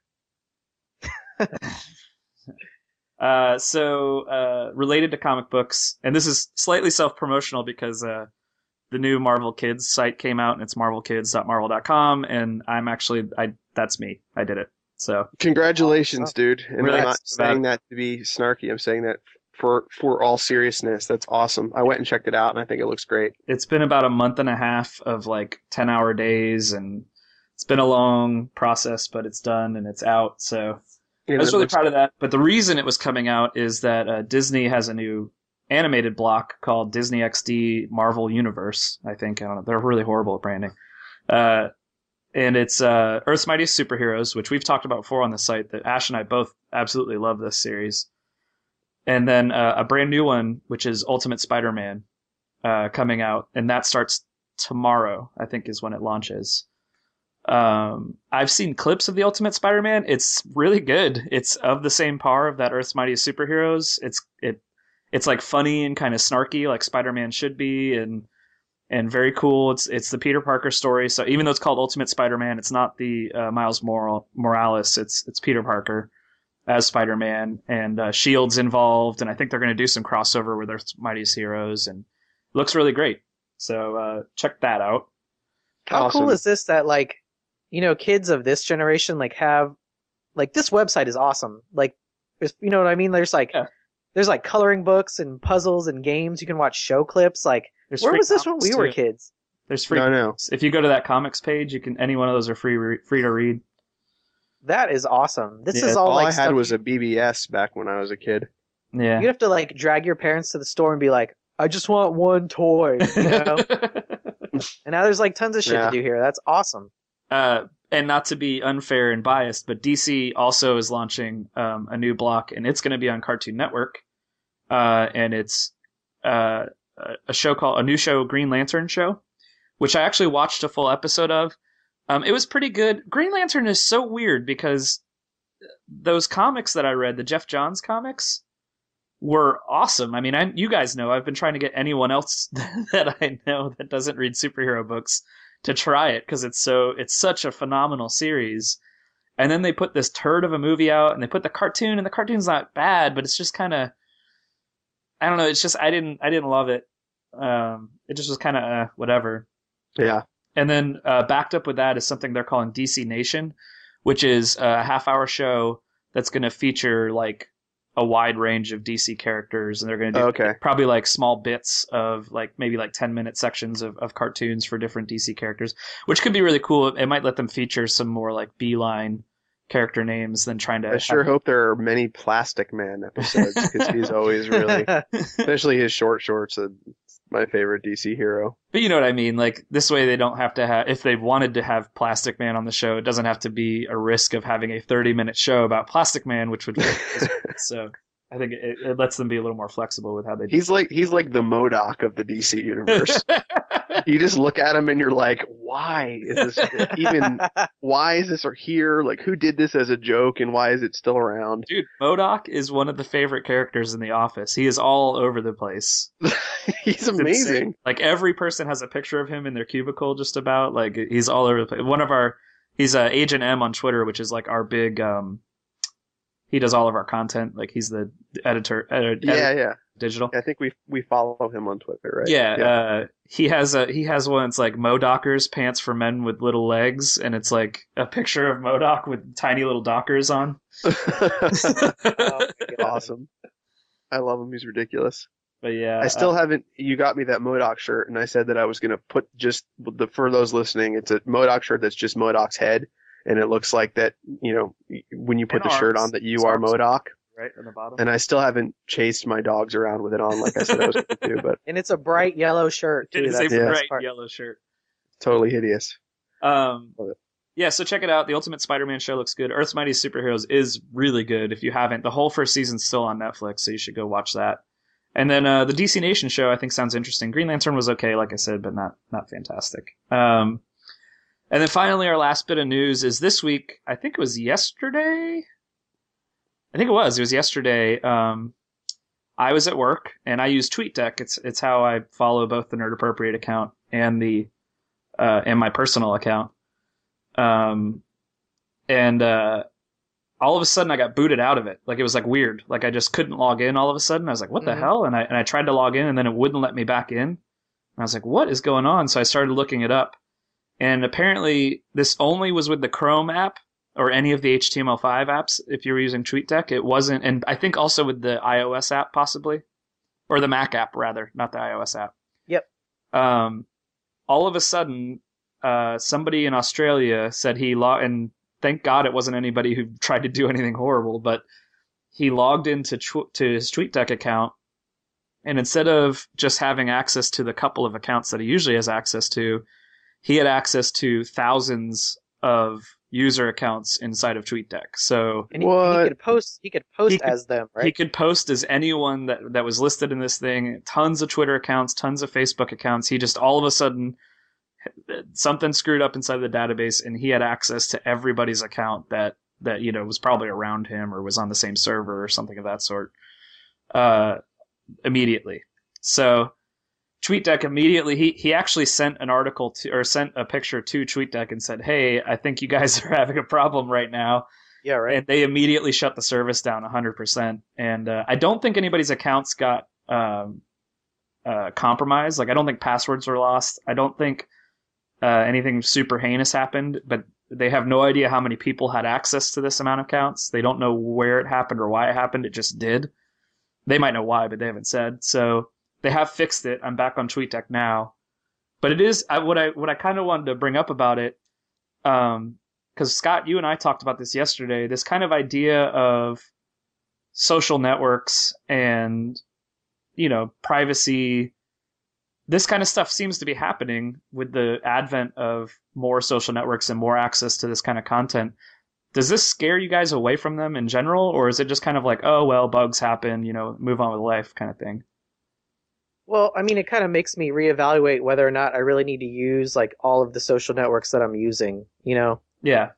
Uh, so, uh, related to comic books, and this is slightly self-promotional because, uh, the new Marvel Kids site came out and it's marvel kids dot marvel dot com and I'm actually, I, that's me. I did it. So, Congratulations, dude. And Really I'm not excited about saying that to be snarky. I'm saying that for for all seriousness. That's awesome. I went and checked it out and I think it looks great. it's been about a month and a half of like ten hour days and it's been a long process, but it's done and it's out. So, You I know, was it really looks- proud of that. But the reason it was coming out is that uh, Disney has a new animated block called Disney X D Marvel Universe, I think. I don't know. They're really horrible at branding. Uh, and it's uh, Earth's Mightiest Superheroes, which we've talked about before on the site, that Ash and I both absolutely love this series. And then uh, a brand new one, which is Ultimate Spider-Man, uh, coming out. And that starts tomorrow, I think is when it launches. Um, I've seen clips of the Ultimate Spider-Man. It's really good. It's of the same par of that Earth's Mightiest Superheroes. It's it, it's like funny and kind of snarky, like Spider-Man should be, and and very cool. It's it's the Peter Parker story. So even though it's called Ultimate Spider-Man, it's not the uh, Miles Moral, Morales. It's it's Peter Parker as Spider-Man, and uh, Shield's involved, and I think they're going to do some crossover with Earth's Mightiest Heroes, and it looks really great. So uh, check that out. How Awesome. cool is this that like, you know, kids of this generation like have like this website is awesome. Like, there's, you know what I mean? There's like Yeah. there's like coloring books and puzzles and games. You can watch show clips. Like, There's where free was this when comics, we were too. kids? There's free. No, no. If you go to that comics page, you can any one of those are free re- free to read. That is awesome. This Yeah, is all, All like I had stuff was a B B S back when I was a kid. Yeah. you'd have to like drag your parents to the store and be like, I just want one toy, you know? And now there's like tons of shit Yeah. to do here. That's awesome. uh, and not to be unfair and biased, but D C also is launching um, a new block, and it's going to be on Cartoon Network. Uh, and it's uh, a show called a new show, Green Lantern Show, which I actually watched a full episode of. Um, it was pretty good. Green Lantern is so weird because those comics that I read, the Jeff Johns comics, were awesome. I mean, I, you guys know I've been trying to get anyone else that I know that doesn't read superhero books to try it because it's so it's such a phenomenal series. And then they put this turd of a movie out, and they put the cartoon, and the cartoon's not bad, but it's just kind of, I don't know. It's just I didn't I didn't love it. Um, it just was kind of uh, whatever. Yeah. And then uh, backed up with that is something they're calling D C Nation, which is a half-hour show that's going to feature like a wide range of D C characters, and they're going to do Okay. probably like small bits of like maybe like ten-minute sections of, of cartoons for different D C characters, which could be really cool. It might let them feature some more like beeline character names than trying to. I sure have- hope there are many Plastic Man episodes because he's always really, especially his short shorts, uh, my favorite D C hero. But you know what I mean? Like, this way they don't have to have, if they wanted to have Plastic Man on the show, it doesn't have to be a risk of having a thirty minute show about Plastic Man, which would, so I think it, it lets them be a little more flexible with how they do He's like he's like the MODOK of the D C universe. You just look at him and you're like, why is this even? Why is this here? Like, who did this as a joke, and why is it still around? Dude, MODOK is one of the favorite characters in The Office. He is all over the place. He's It's amazing. insane. Like, every person has a picture of him in their cubicle just about. Like, he's all over the place. One of our, he's uh, Agent M on Twitter, which is like our big, um, he does all of our content. Like, he's the editor. Edit, Yeah, edit- yeah. Digital. I think we we follow him on Twitter, right? Yeah, yeah. Uh, he has a he has one that's like MODOKers, pants for men with little legs, and it's like a picture of MODOK with tiny little dockers on. Oh, awesome! I love him. He's ridiculous. But yeah, I still uh, haven't. You got me that MODOK shirt, and I said that I was going to put just the for those listening. It's a MODOK shirt that's just MODOK's head, and it looks like that. You know, when you put And the arms. shirt on, that you His are arms. MODOK. right on the bottom. And I still haven't chased my dogs around with it on like I said I was going to do, but And it's a bright yellow shirt too. It is That's a the yeah. best bright part. yellow shirt. totally hideous. Um, Love it. yeah, so check it out. The Ultimate Spider-Man show looks good. Earth's Mightiest Superheroes is really good. If you haven't, the whole first season's still on Netflix, so you should go watch that. And then uh, the D C Nation show I think sounds interesting. Green Lantern was okay, like I said, but not not fantastic. Um, and then finally, our last bit of news is this week. I think it was yesterday. I think it was. It was yesterday. Um, I was at work and I use TweetDeck. It's it's how I follow both the Nerd Appropriate account and the uh, and my personal account. Um, and uh, all of a sudden I got booted out of it. Like it was like weird. Like I just couldn't log in all of a sudden. I was like, what the Mhm. hell? And I and I tried to log in and then it wouldn't let me back in. And I was like, what is going on? So I started looking it up. And apparently this only was with the Chrome app or any of the H T M L five apps if you were using TweetDeck. It wasn't, and I think also with the iOS app possibly. Or the Mac app rather, not the iOS app. Yep. Um, all of a sudden, uh, somebody in Australia said he logged, and thank God it wasn't anybody who tried to do anything horrible, but he logged into tw- to his TweetDeck account, and instead of just having access to the couple of accounts that he usually has access to, he had access to thousands of user accounts inside of TweetDeck. So And he, What? he could post. He could post He could- as them, right? he could post as anyone that, that was listed in this thing, tons of Twitter accounts, tons of Facebook accounts. He just all of a sudden, something screwed up inside the database and he had access to everybody's account that, that, you know, was probably around him or was on the same server or something of that sort, uh, immediately. So TweetDeck immediately, he, he actually sent an article to, or sent a picture to TweetDeck and said, hey, I think you guys are having a problem right now. yeah, right. And they immediately shut the service down one hundred percent. And uh, I don't think anybody's accounts got um, uh, compromised. Like, I don't think passwords were lost. I don't think uh, anything super heinous happened. But they have no idea how many people had access to this amount of accounts. They don't know where it happened or why it happened. It just did. They might know why, but they haven't said. So they have fixed it. I'm back on TweetDeck now. But it is I, what I what I kind of wanted to bring up about it. Um, Because Scott, you and I talked about this yesterday, this kind of idea of social networks and, you know, privacy. This kind of stuff seems to be happening with the advent of more social networks and more access to this kind of content. Does this scare you guys away from them in general? Or is it just kind of like, oh, well, bugs happen, you know, move on with life kind of thing? Well, I mean, it kind of makes me reevaluate whether or not I really need to use like all of the social networks that I'm using, you know? Yeah.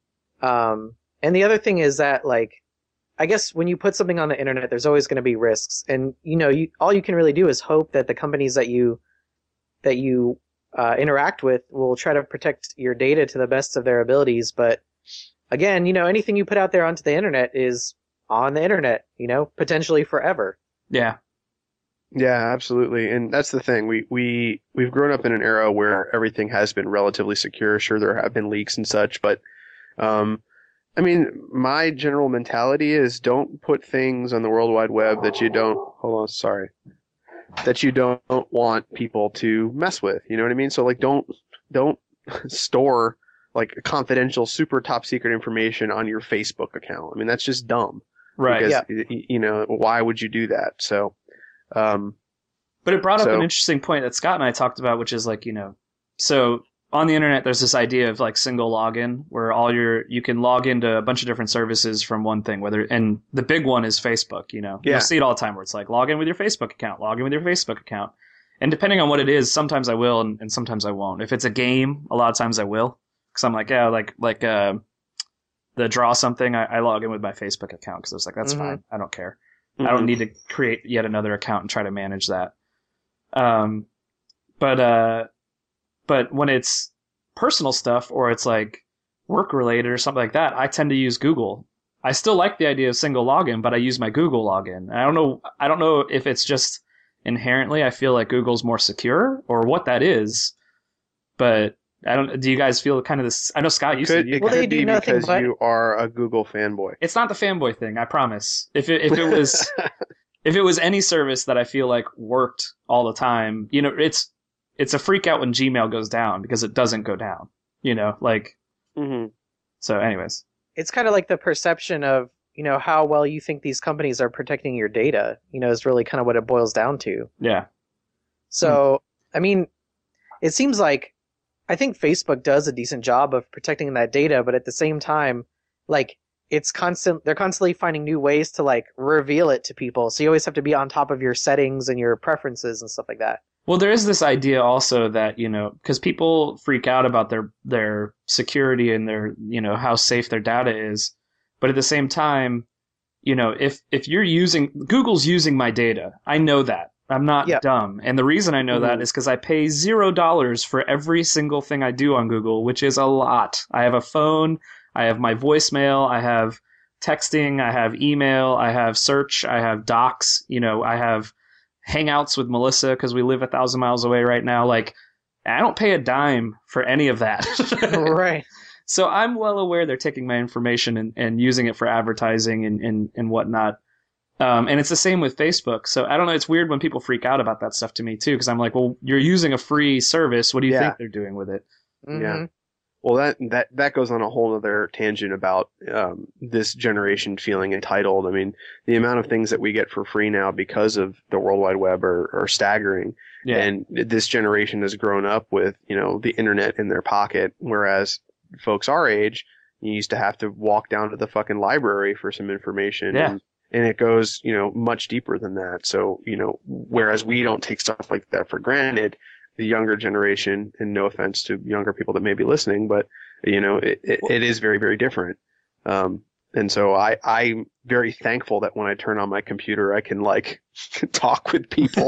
Um, and the other thing is that, like, I guess when you put something on the internet, there's always going to be risks, and you know, you all you can really do is hope that the companies that you that you uh, interact with will try to protect your data to the best of their abilities. But again, you know, anything you put out there onto the internet is on the internet, you know, potentially forever. Yeah. Yeah, absolutely. And that's the thing. We, we, we've grown up in an era where everything has been relatively secure. Sure, there have been leaks and such, but, um, I mean, my general mentality is don't put things on the World Wide Web that you don't, hold on, sorry, that you don't want people to mess with. You know what I mean? So like, don't, don't store like confidential, super top secret information on your Facebook account. I mean, that's just dumb. Right. Because, Yeah. y- you know, why would you do that? So, um, But it brought up So- an interesting point that Scott and I talked about, which is like, you know, so on the internet, there's this idea of like single login where all your, you can log into a bunch of different services from one thing, whether, and the big one is Facebook, you know, Yeah. you'll see it all the time where it's like log in with your Facebook account, log in with your Facebook account. And depending on what it is, sometimes I will and, and sometimes I won't. If it's a game, a lot of times I will. Cause I'm like, yeah, like, like, uh, the draw something, I, I log in with my Facebook account because I was like, that's Mhm. fine. I don't care. I don't need to create yet another account and try to manage that. Um, but, uh, but when it's personal stuff or it's like work related or something like that, I tend to use Google. I still like the idea of single login, but I use my Google login. I don't know. I don't know if it's just inherently I feel like Google's more secure or what that is. But I don't. Do you guys feel kind of this? I know Scott, you Could, said it you, Well, they could do be nothing because but- you are a Google fanboy. it's not the fanboy thing. I promise. If it if it was if it was any service that I feel like worked all the time, you know, it's it's a freak out when Gmail goes down because it doesn't go down. You know, like hmm so. Anyways, It's kind of like the perception of, you know, how well you think these companies are protecting your data, you know, is really kind of what it boils down to. yeah, So, I mean, it seems like I think Facebook does a decent job of protecting that data, but at the same time, like it's constant, they're constantly finding new ways to like reveal it to people. So you always have to be on top of your settings and your preferences and stuff like that. Well, there is this idea also that, you know, because people freak out about their their security and their, you know, how safe their data is. But at the same time, you know, if if you're using Google's using my data, I know that. I'm not Yeah. dumb. And the reason I know that Mhm. is because I pay zero dollars for every single thing I do on Google, which is a lot. I have a phone, I have my voicemail, I have texting, I have email, I have search, I have docs, you know, I have Hangouts with Melissa because we live a thousand miles away right now. Like, I don't pay a dime for any of that. Right. So I'm well aware they're taking my information and, and using it for advertising and, and, and whatnot. Um, and it's the same with Facebook. So I don't know. It's weird when people freak out about that stuff to me too, because I'm like, well, you're using a free service. What do you Yeah. think they're doing with it? Mhm. Yeah. Well, that that that goes on a whole other tangent about um, this generation feeling entitled. I mean, the amount of things that we get for free now because of the World Wide Web are, are staggering. Yeah. And this generation has grown up with, you know, the internet in their pocket, whereas folks our age, you used to have to walk down to the fucking library for some information. Yeah. And, and it goes, you know, much deeper than that. So, you know, whereas we don't take stuff like that for granted, the younger generation, and no offense to younger people that may be listening, but, you know, it, it, it is very, very different. Um, and so I, I'm very thankful that when I turn on my computer, I can like talk with people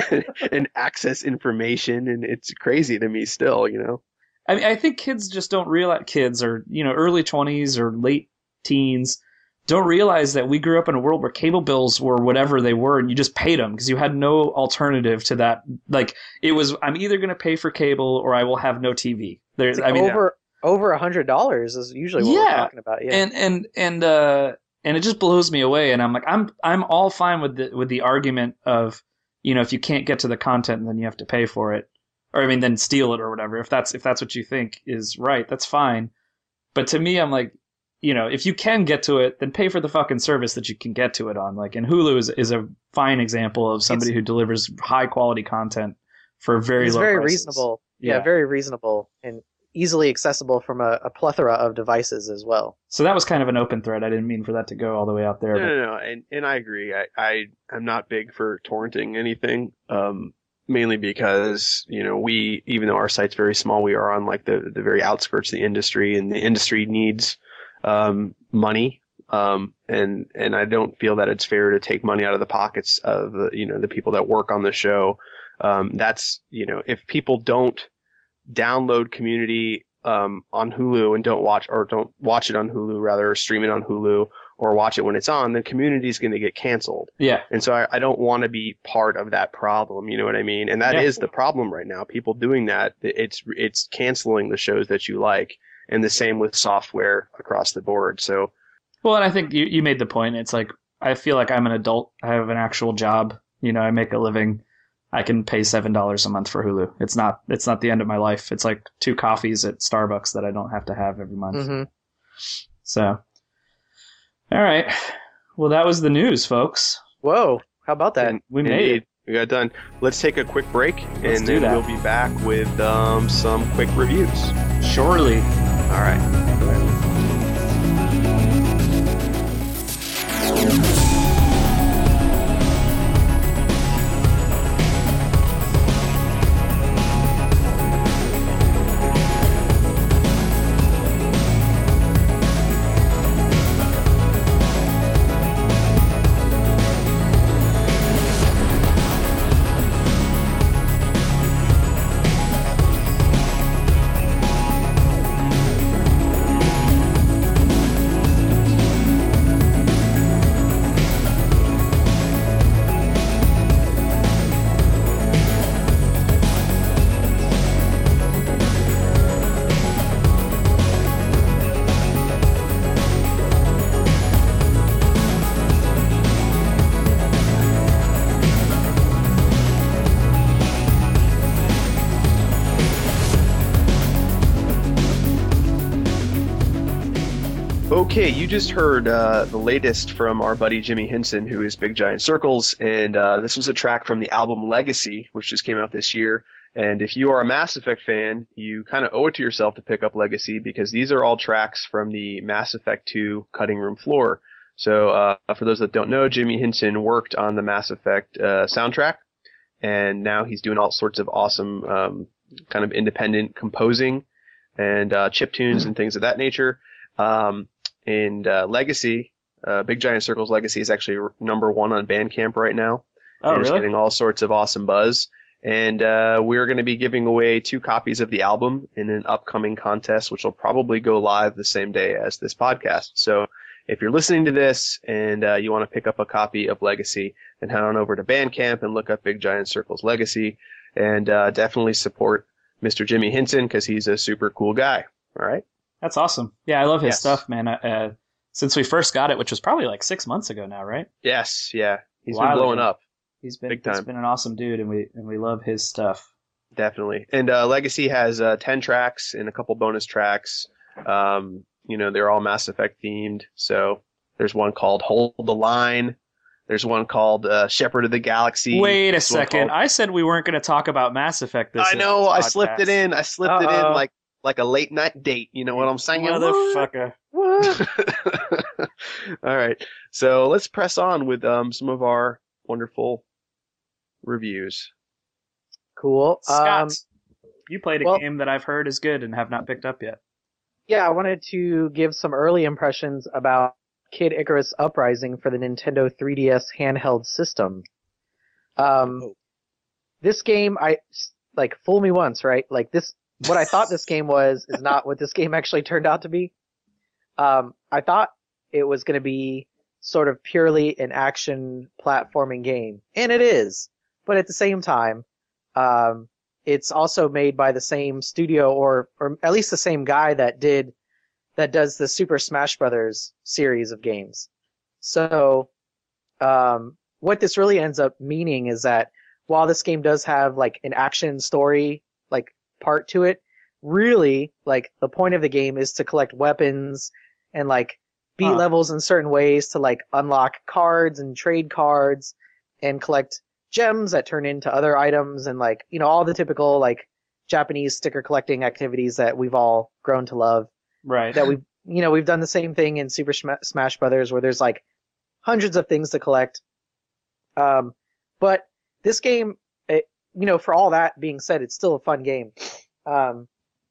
and access information. And it's crazy to me still, you know? I mean, I think kids just don't realize, kids or, you know, early twenties or late teens don't realize that we grew up in a world where cable bills were whatever they were and you just paid them because you had no alternative to that. Like, it was, I'm either going to pay for cable or I will have no T V. There's, I mean, over over a hundred dollars is usually what Yeah. we're talking about. Yeah. and, and, and, uh, and it just blows me away. And I'm like, I'm, I'm all fine with the, with the argument of, you know, if you can't get to the content, then you have to pay for it. Or, I mean, then steal it or whatever. If that's, if that's what you think is right, that's fine. But to me, I'm like, you know, if you can get to it, then pay for the fucking service that you can get to it on. Like, and Hulu is is a fine example of somebody It's- who delivers high quality content for very it's low very prices. reasonable. Yeah. Yeah. very reasonable and easily accessible from a, a plethora of devices as well. So that was kind of an open thread. I didn't mean for that to go all the way out there. No, but- no, no. And, and I agree. I, I, I'm not big for torrenting anything. Um, mainly because, you know, we, even though our site's very small, we are on like the, the very outskirts of the industry, and the industry needs, um, money. Um, and, and I don't feel that it's fair to take money out of the pockets of the, you know, the people that work on the show. Um, that's, you know, if people don't download Community, um, on Hulu and don't watch, or don't watch it on Hulu rather, or stream it on Hulu, or watch it when it's on, then Community is going to get canceled. yeah. And so I, I don't want to be part of that problem. You know what I mean? And that Yeah. is the problem right now. People doing that, it's, it's canceling the shows that you like. And the same with software across the board. So, Well, and I think you, you made the point. It's like, I feel like I'm an adult. I have an actual job. You know, I make a living. I can pay seven dollars a month for Hulu. It's not, it's not the end of my life. It's like two coffees at Starbucks that I don't have to have every month. Mm-hmm. So, all right. Well, that was the news, folks. Whoa, how about that? and We made indeed, it. We got done. Let's take a quick break, Let's and do then that. we'll be back with um, some quick reviews. Surely. All right. Okay, you just heard uh, the latest from our buddy Jimmy Henson, who is Big Giant Circles, and uh, this was a track from the album Legacy, which just came out this year. And if you are a Mass Effect fan, you kind of owe it to yourself to pick up Legacy, because these are all tracks from the Mass Effect two cutting room floor. So uh, for those that don't know, Jimmy Henson worked on the Mass Effect uh, soundtrack, and now he's doing all sorts of awesome um, kind of independent composing and uh, chip tunes and things of that nature. Um, and uh, Legacy, uh, Big Giant Circles Legacy is actually number one on Bandcamp right now. Oh, and it's really? getting all sorts of awesome buzz. And uh, we're going to be giving away two copies of the album in an upcoming contest, which will probably go live the same day as this podcast. So if you're listening to this and uh, you want to pick up a copy of Legacy, then head on over to Bandcamp and look up Big Giant Circles Legacy, and uh, definitely support Mister Jimmy Henson, because he's a super cool guy. All right? That's awesome. Yeah, I love his Yes. stuff, man. Uh, since we first got it, which was probably like six months ago now, right? Yes, yeah. He's While been blowing ago. up. He's been Big he's time. been an awesome dude, and we and we love his stuff. Definitely. And uh, Legacy has uh, ten tracks and a couple bonus tracks. Um, you know, they're all Mass Effect themed. So there's one called Hold the Line. There's one called uh, Shepherd of the Galaxy. Wait a There's one second. called- I said we weren't going to talk about Mass Effect this I know. I podcast. slipped it in. I slipped it Uh-oh. in like like a late night date. You know what I'm saying? Motherfucker. What? All right. So let's press on with um, some of our wonderful reviews. Cool. Scott, Um, you played a well- game that I've heard is good and have not picked up yet. yeah, I wanted to give some early impressions about Kid Icarus Uprising for the Nintendo three D S handheld system. Um, Oh. This game, I like fool me once, right? Like this, what I thought this game was is not what this game actually turned out to be. Um, I thought it was going to be sort of purely an action platforming game, and it is. But at the same time, um, it's also made by the same studio, or or at least the same guy that did that does the Super Smash Brothers series of games. So, um, what this really ends up meaning is that while this game does have like an action story like part to it, really like the point of the game is to collect weapons and like beat Huh. levels in certain ways to like unlock cards and trade cards and collect gems that turn into other items, and like, you know, all the typical like Japanese sticker collecting activities that we've all grown to love. Right. That we've, you know, we've done the same thing in Super Sma- Smash Brothers, where there's like hundreds of things to collect. Um, but this game, it, you know, for all that being said, it's still a fun game. Um,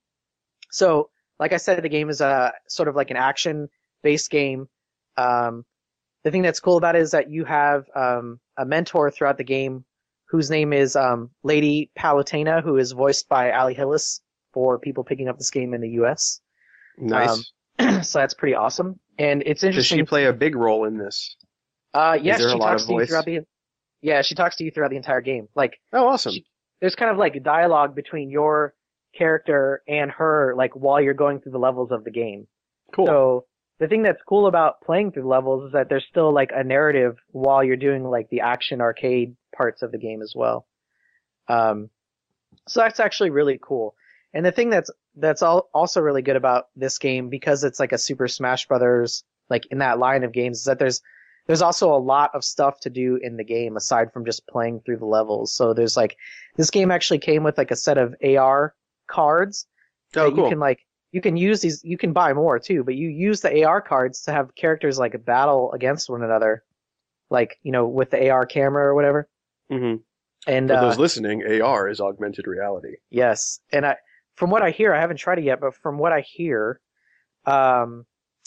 so like I said, the game is a sort of like an action based game. Um, the thing that's cool about it is that you have, um, a mentor throughout the game whose name is, um, Lady Palutena, who is voiced by Ali Hillis for people picking up this game in the U S. Nice. Um, so that's pretty awesome. And it's Does interesting. she play a big role in this? Uh, yes, there a she lot talks of to you voice? throughout the. Yeah, she talks to you throughout the entire game. Like, Oh, awesome. She- there's kind of like dialogue between your character and her, like while you're going through the levels of the game. Cool. So the thing that's cool about playing through the levels is that there's still like a narrative while you're doing like the action arcade parts of the game as well. Um, so that's actually really cool. And the thing that's that's all, also really good about this game, because it's like a Super Smash Brothers, like in that line of games, is that there's there's also a lot of stuff to do in the game aside from just playing through the levels. So there's like, this game actually came with like a set of A R cards oh, that cool. you can like, you can use these, you can buy more too, but you use the A R cards to have characters like battle against one another, like, you know, with the A R camera or whatever. Mhm. And, For uh, those listening, A R is augmented reality. yes. And I, from what I hear, I haven't tried it yet, but from what I hear, um,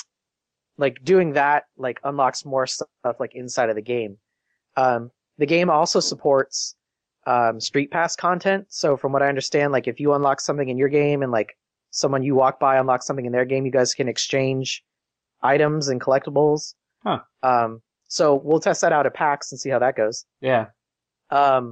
like doing that, like unlocks more stuff like inside of the game. Um, the game also supports, um, Street Pass content. So from what I understand, like if you unlock something in your game and like someone you walk by unlocks something in their game, you guys can exchange items and collectibles. Huh. Um, so we'll test that out at PAX and see how that goes. Yeah. Um,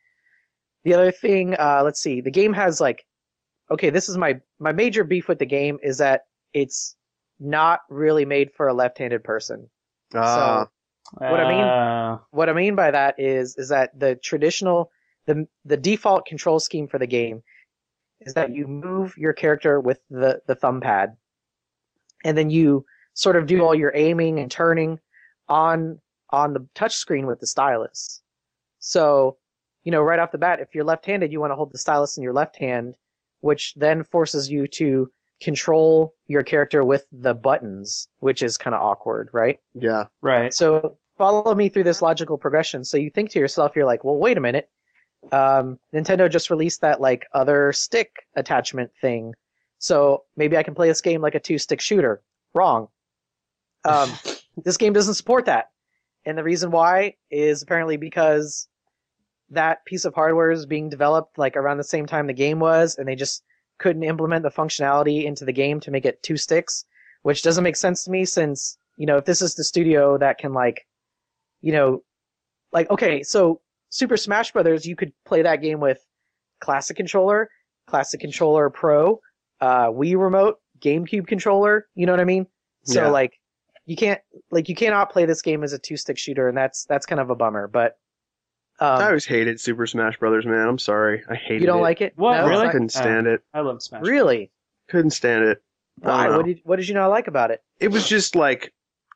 the other thing, uh, let's see, the game has like, okay, this is my, my major beef with the game is that it's not really made for a left-handed person. Ah, What I mean- Uh, What I mean by that is, is that the traditional, the, the default control scheme for the game is that you move your character with the, the thumb pad, and then you sort of do all your aiming and turning on on the touchscreen with the stylus. So, you know, right off the bat, if you're left-handed, you want to hold the stylus in your left hand, which then forces you to control your character with the buttons, which is kind of awkward, right? Yeah. Right. So follow me through this logical progression. So you think to yourself, you're like, well, wait a minute. Um, Nintendo just released that like other stick attachment thing. So maybe I can play this game like a two-stick shooter. Wrong. Um, this game doesn't support that. And the reason why is apparently because that piece of hardware is being developed like around the same time the game was, and they just couldn't implement the functionality into the game to make it two sticks, which doesn't make sense to me since, you know, if this is the studio that can like, you know, like, okay, so Super Smash Brothers, you could play that game with Classic Controller, Classic Controller Pro, uh, Wii Remote, GameCube controller, you know what I mean? So Yeah. like, you can't, like, you cannot play this game as a two-stick shooter, and that's, that's kind of a bummer, but, um, I always hated Super Smash Brothers, man. I'm sorry. I hated it. you don't like it? What, No? really? I couldn't stand it. I love Smash. Really? Couldn't stand it. I Why? don't know. What did, what did you not like about it? It was just like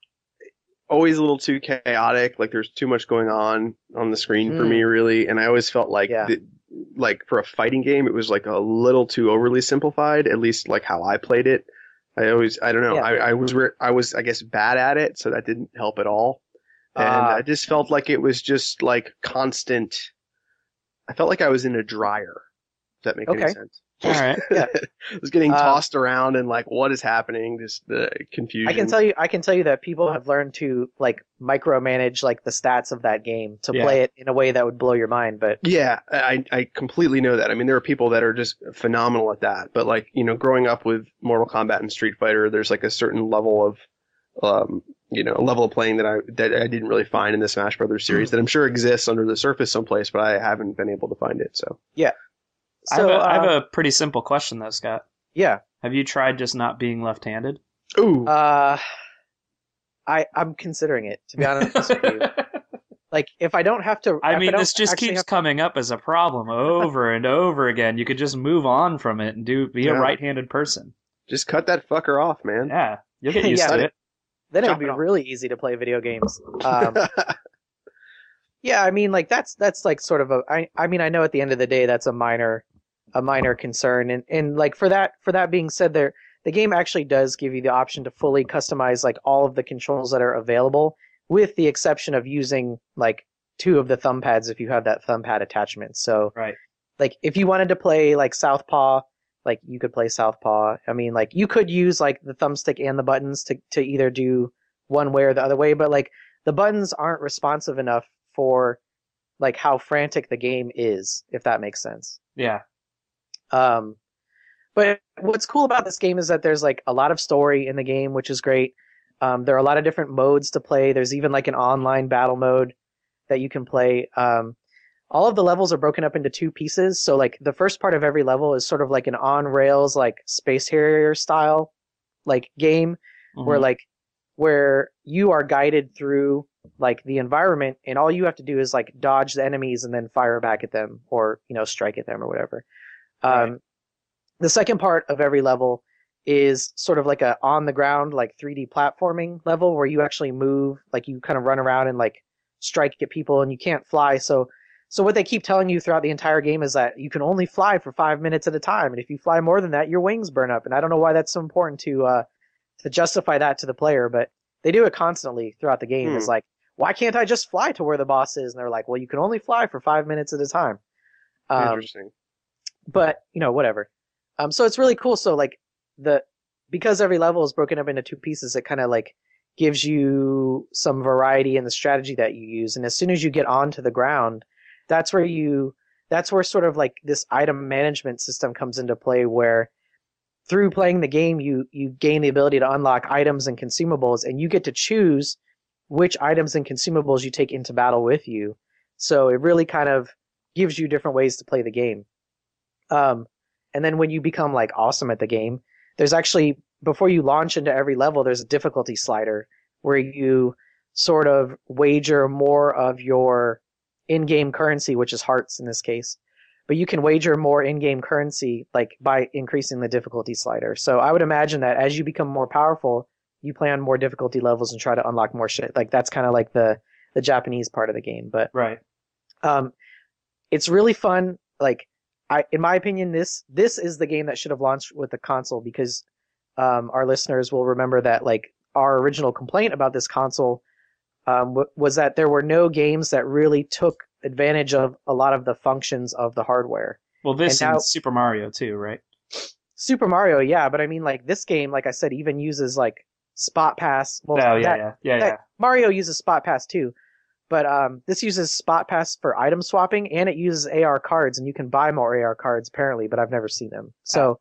always a little too chaotic. Like there's too much going on on the screen for Hmm. me, really. And I always felt like, Yeah. the, like for a fighting game, it was like a little too overly simplified. At least like how I played it. I always, I don't know. Yeah. I, I was, re- I was, I guess, bad at it, so that didn't help at all. And Ah. I just felt like it was just like constant. I felt like I was in a dryer. If that makes Okay. any sense. All right. Yeah. I was getting Uh, tossed around and like, what is happening? Just the confusion. I can tell you, I can tell you that people have learned to like micromanage like the stats of that game to Yeah. play it in a way that would blow your mind. But Yeah, I, I completely know that. I mean, there are people that are just phenomenal at that. But like, you know, growing up with Mortal Kombat and Street Fighter, there's like a certain level of, um, you know, a level of playing that I that I didn't really find in the Smash Brothers series that I'm sure exists under the surface someplace, but I haven't been able to find it. So I, have so a, I have uh, a pretty simple question, though, Scott. yeah, Have you tried just not being left-handed? ooh, uh, I I'm considering it, to be honest with you. Like if I don't have to, I if mean, don't this just actually keeps have to- coming up as a problem over and over again. You could just move on from it and do be a Yeah. right-handed person. just cut that fucker off, man. Yeah, you'll get used Yeah. to it. then it chop would be it off. really easy to play video games. Um, yeah, I mean, like that's that's like sort of a. I I mean, I know at the end of the day that's a minor, a minor concern, and and like for that for that being said, there the game actually does give you the option to fully customize like all of the controls that are available, with the exception of using like two of the thumb pads if you have that thumb pad attachment. So Right. like if you wanted to play like Southpaw, like you could play Southpaw. I mean, like you could use like the thumbstick and the buttons to to either do one way or the other way, but like the buttons aren't responsive enough for like how frantic the game is, if that makes sense. Yeah. Um, but what's cool about this game is that there's like a lot of story in the game, which is great. Um, there are a lot of different modes to play. There's even like an online battle mode that you can play. Um, all of the levels are broken up into two pieces. So like the first part of every level is sort of like an on rails, like Space Harrier style, like game where Mhm. like, where you are guided through like the environment and all you have to do is like dodge the enemies and then fire back at them or, you know, strike at them or whatever. Um, Right. The second part of every level is sort of like a on the ground, like three D platforming level where you actually move, like you kind of run around and like strike at people and you can't fly. So, so what they keep telling you throughout the entire game is that you can only fly for five minutes at a time. And if you fly more than that, your wings burn up. And I don't know why that's so important to, uh, to justify that to the player, but they do it constantly throughout the game. Hmm. It's like, why can't I just fly to where the boss is? And they're like, well, you can only fly for five minutes at a time. Um, Interesting. but you know, whatever. Um, so it's really cool. So like the, because every level is broken up into two pieces, it kind of like gives you some variety in the strategy that you use. And as soon as you get onto the ground, that's where you, that's where sort of like this item management system comes into play where through playing the game, you, you gain the ability to unlock items and consumables and you get to choose which items and consumables you take into battle with you. So it really kind of gives you different ways to play the game. Um, and then when you become like awesome at the game, there's actually, before you launch into every level, there's a difficulty slider where you sort of wager more of your in-game currency, which is hearts in this case. But you can wager more in-game currency like by increasing the difficulty slider. So I would imagine that as you become more powerful, you play on more difficulty levels and try to unlock more shit. Like that's kind of like the the Japanese part of the game. But Right. um, it's really fun. Like I, in my opinion, this this is the game that should have launched with the console because um, our listeners will remember that like our original complaint about this console um, w- was that there were no games that really took advantage of a lot of the functions of the hardware. Well, this And and now- Super Mario too, right? Super Mario, yeah, but I mean, like this game, like I said, even uses like Spot Pass. Well, Oh, yeah, that- yeah, yeah, that- yeah. Mario uses Spot Pass too, but um, this uses Spot Pass for item swapping, and it uses A R cards, and you can buy more A R cards apparently, but I've never seen them. So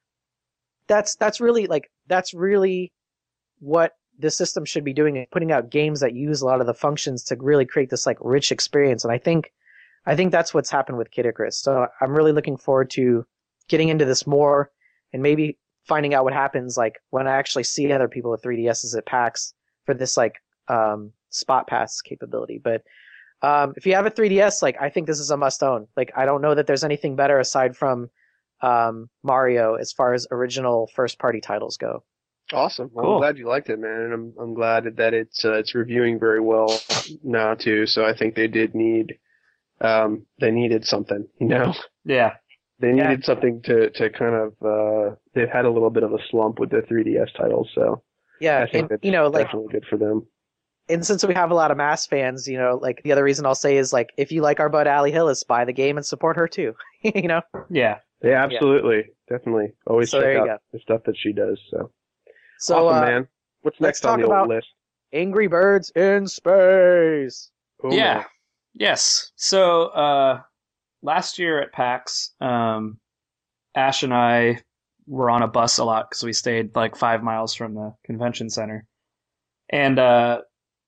that's that's really like that's really what the system should be doing, putting out games that use a lot of the functions to really create this like rich experience. And I think I think that's what's happened with Kid Icarus. So I'm really looking forward to getting into this more and maybe finding out what happens like when I actually see other people with three D S's at PAX for this like um, Spot Pass capability. But um, if you have a three D S, like I think this is a must own. Like I don't know that there's anything better aside from um, Mario as far as original first party titles go. Awesome. Well, Cool. I'm glad you liked it, man, and I'm I'm glad that it's uh, it's reviewing very well now too. So I think they did need um they needed something, you know. Yeah. They Yeah. needed something to to kind of uh they've had a little bit of a slump with the three D S titles, so Yeah, I think and that's you know, like definitely good for them. and since we have a lot of Mass fans, you know, like the other reason I'll say is like if you like our bud Allie Hillis, buy the game and support her too. you know. Yeah. Yeah, absolutely, definitely. Always So there check you out the stuff that she does. So, So awesome, uh, man. What's let's next on talk the old about- list? Angry Birds in Space. Oh, yeah. man. Yes. So uh, last year at PAX, um, Ash and I were on a bus a lot because we stayed like five miles from the convention center. And uh,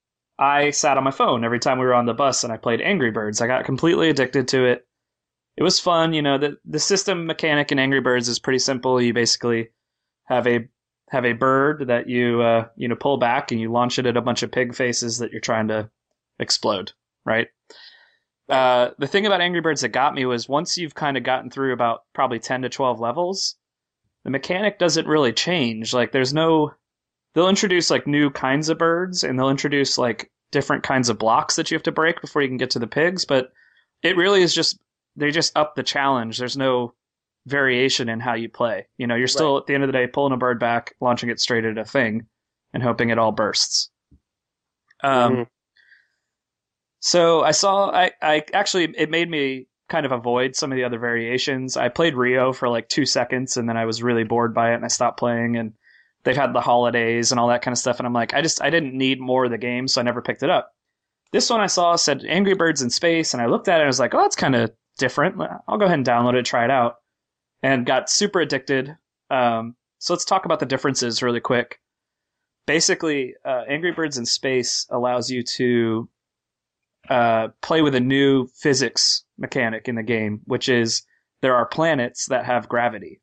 I sat on my phone every time we were on the bus and I played Angry Birds. I got completely addicted to it. It was fun. You know, the, the system mechanic in Angry Birds is pretty simple. You basically have a have a bird that you uh, you know pull back and you launch it at a bunch of pig faces that you're trying to explode, right? Uh, the thing about Angry Birds that got me was once you've kind of gotten through about probably ten to twelve levels, the mechanic doesn't really change. Like there's no, they'll introduce like new kinds of birds and they'll introduce like different kinds of blocks that you have to break before you can get to the pigs. But it really is just, they just up the challenge. There's no variation in how you play. You know, you're still at the end of the day pulling a bird back, launching it straight at a thing and hoping it all bursts. Um, Mhm. So I saw, I, I actually, it made me kind of avoid some of the other variations. I played Rio for like two seconds and then I was really bored by it and I stopped playing, and they've had the holidays and all that kind of stuff. And I'm like, I just, I didn't need more of the game, so I never picked it up. This one I saw said Angry Birds in Space, and I looked at it and I was like, oh, that's kind of different. I'll go ahead and download it, try it out, and got super addicted. Um, so let's talk about the differences really quick. Basically, uh, Angry Birds in Space allows you to uh, play with a new physics mechanic in the game, which is there are planets that have gravity.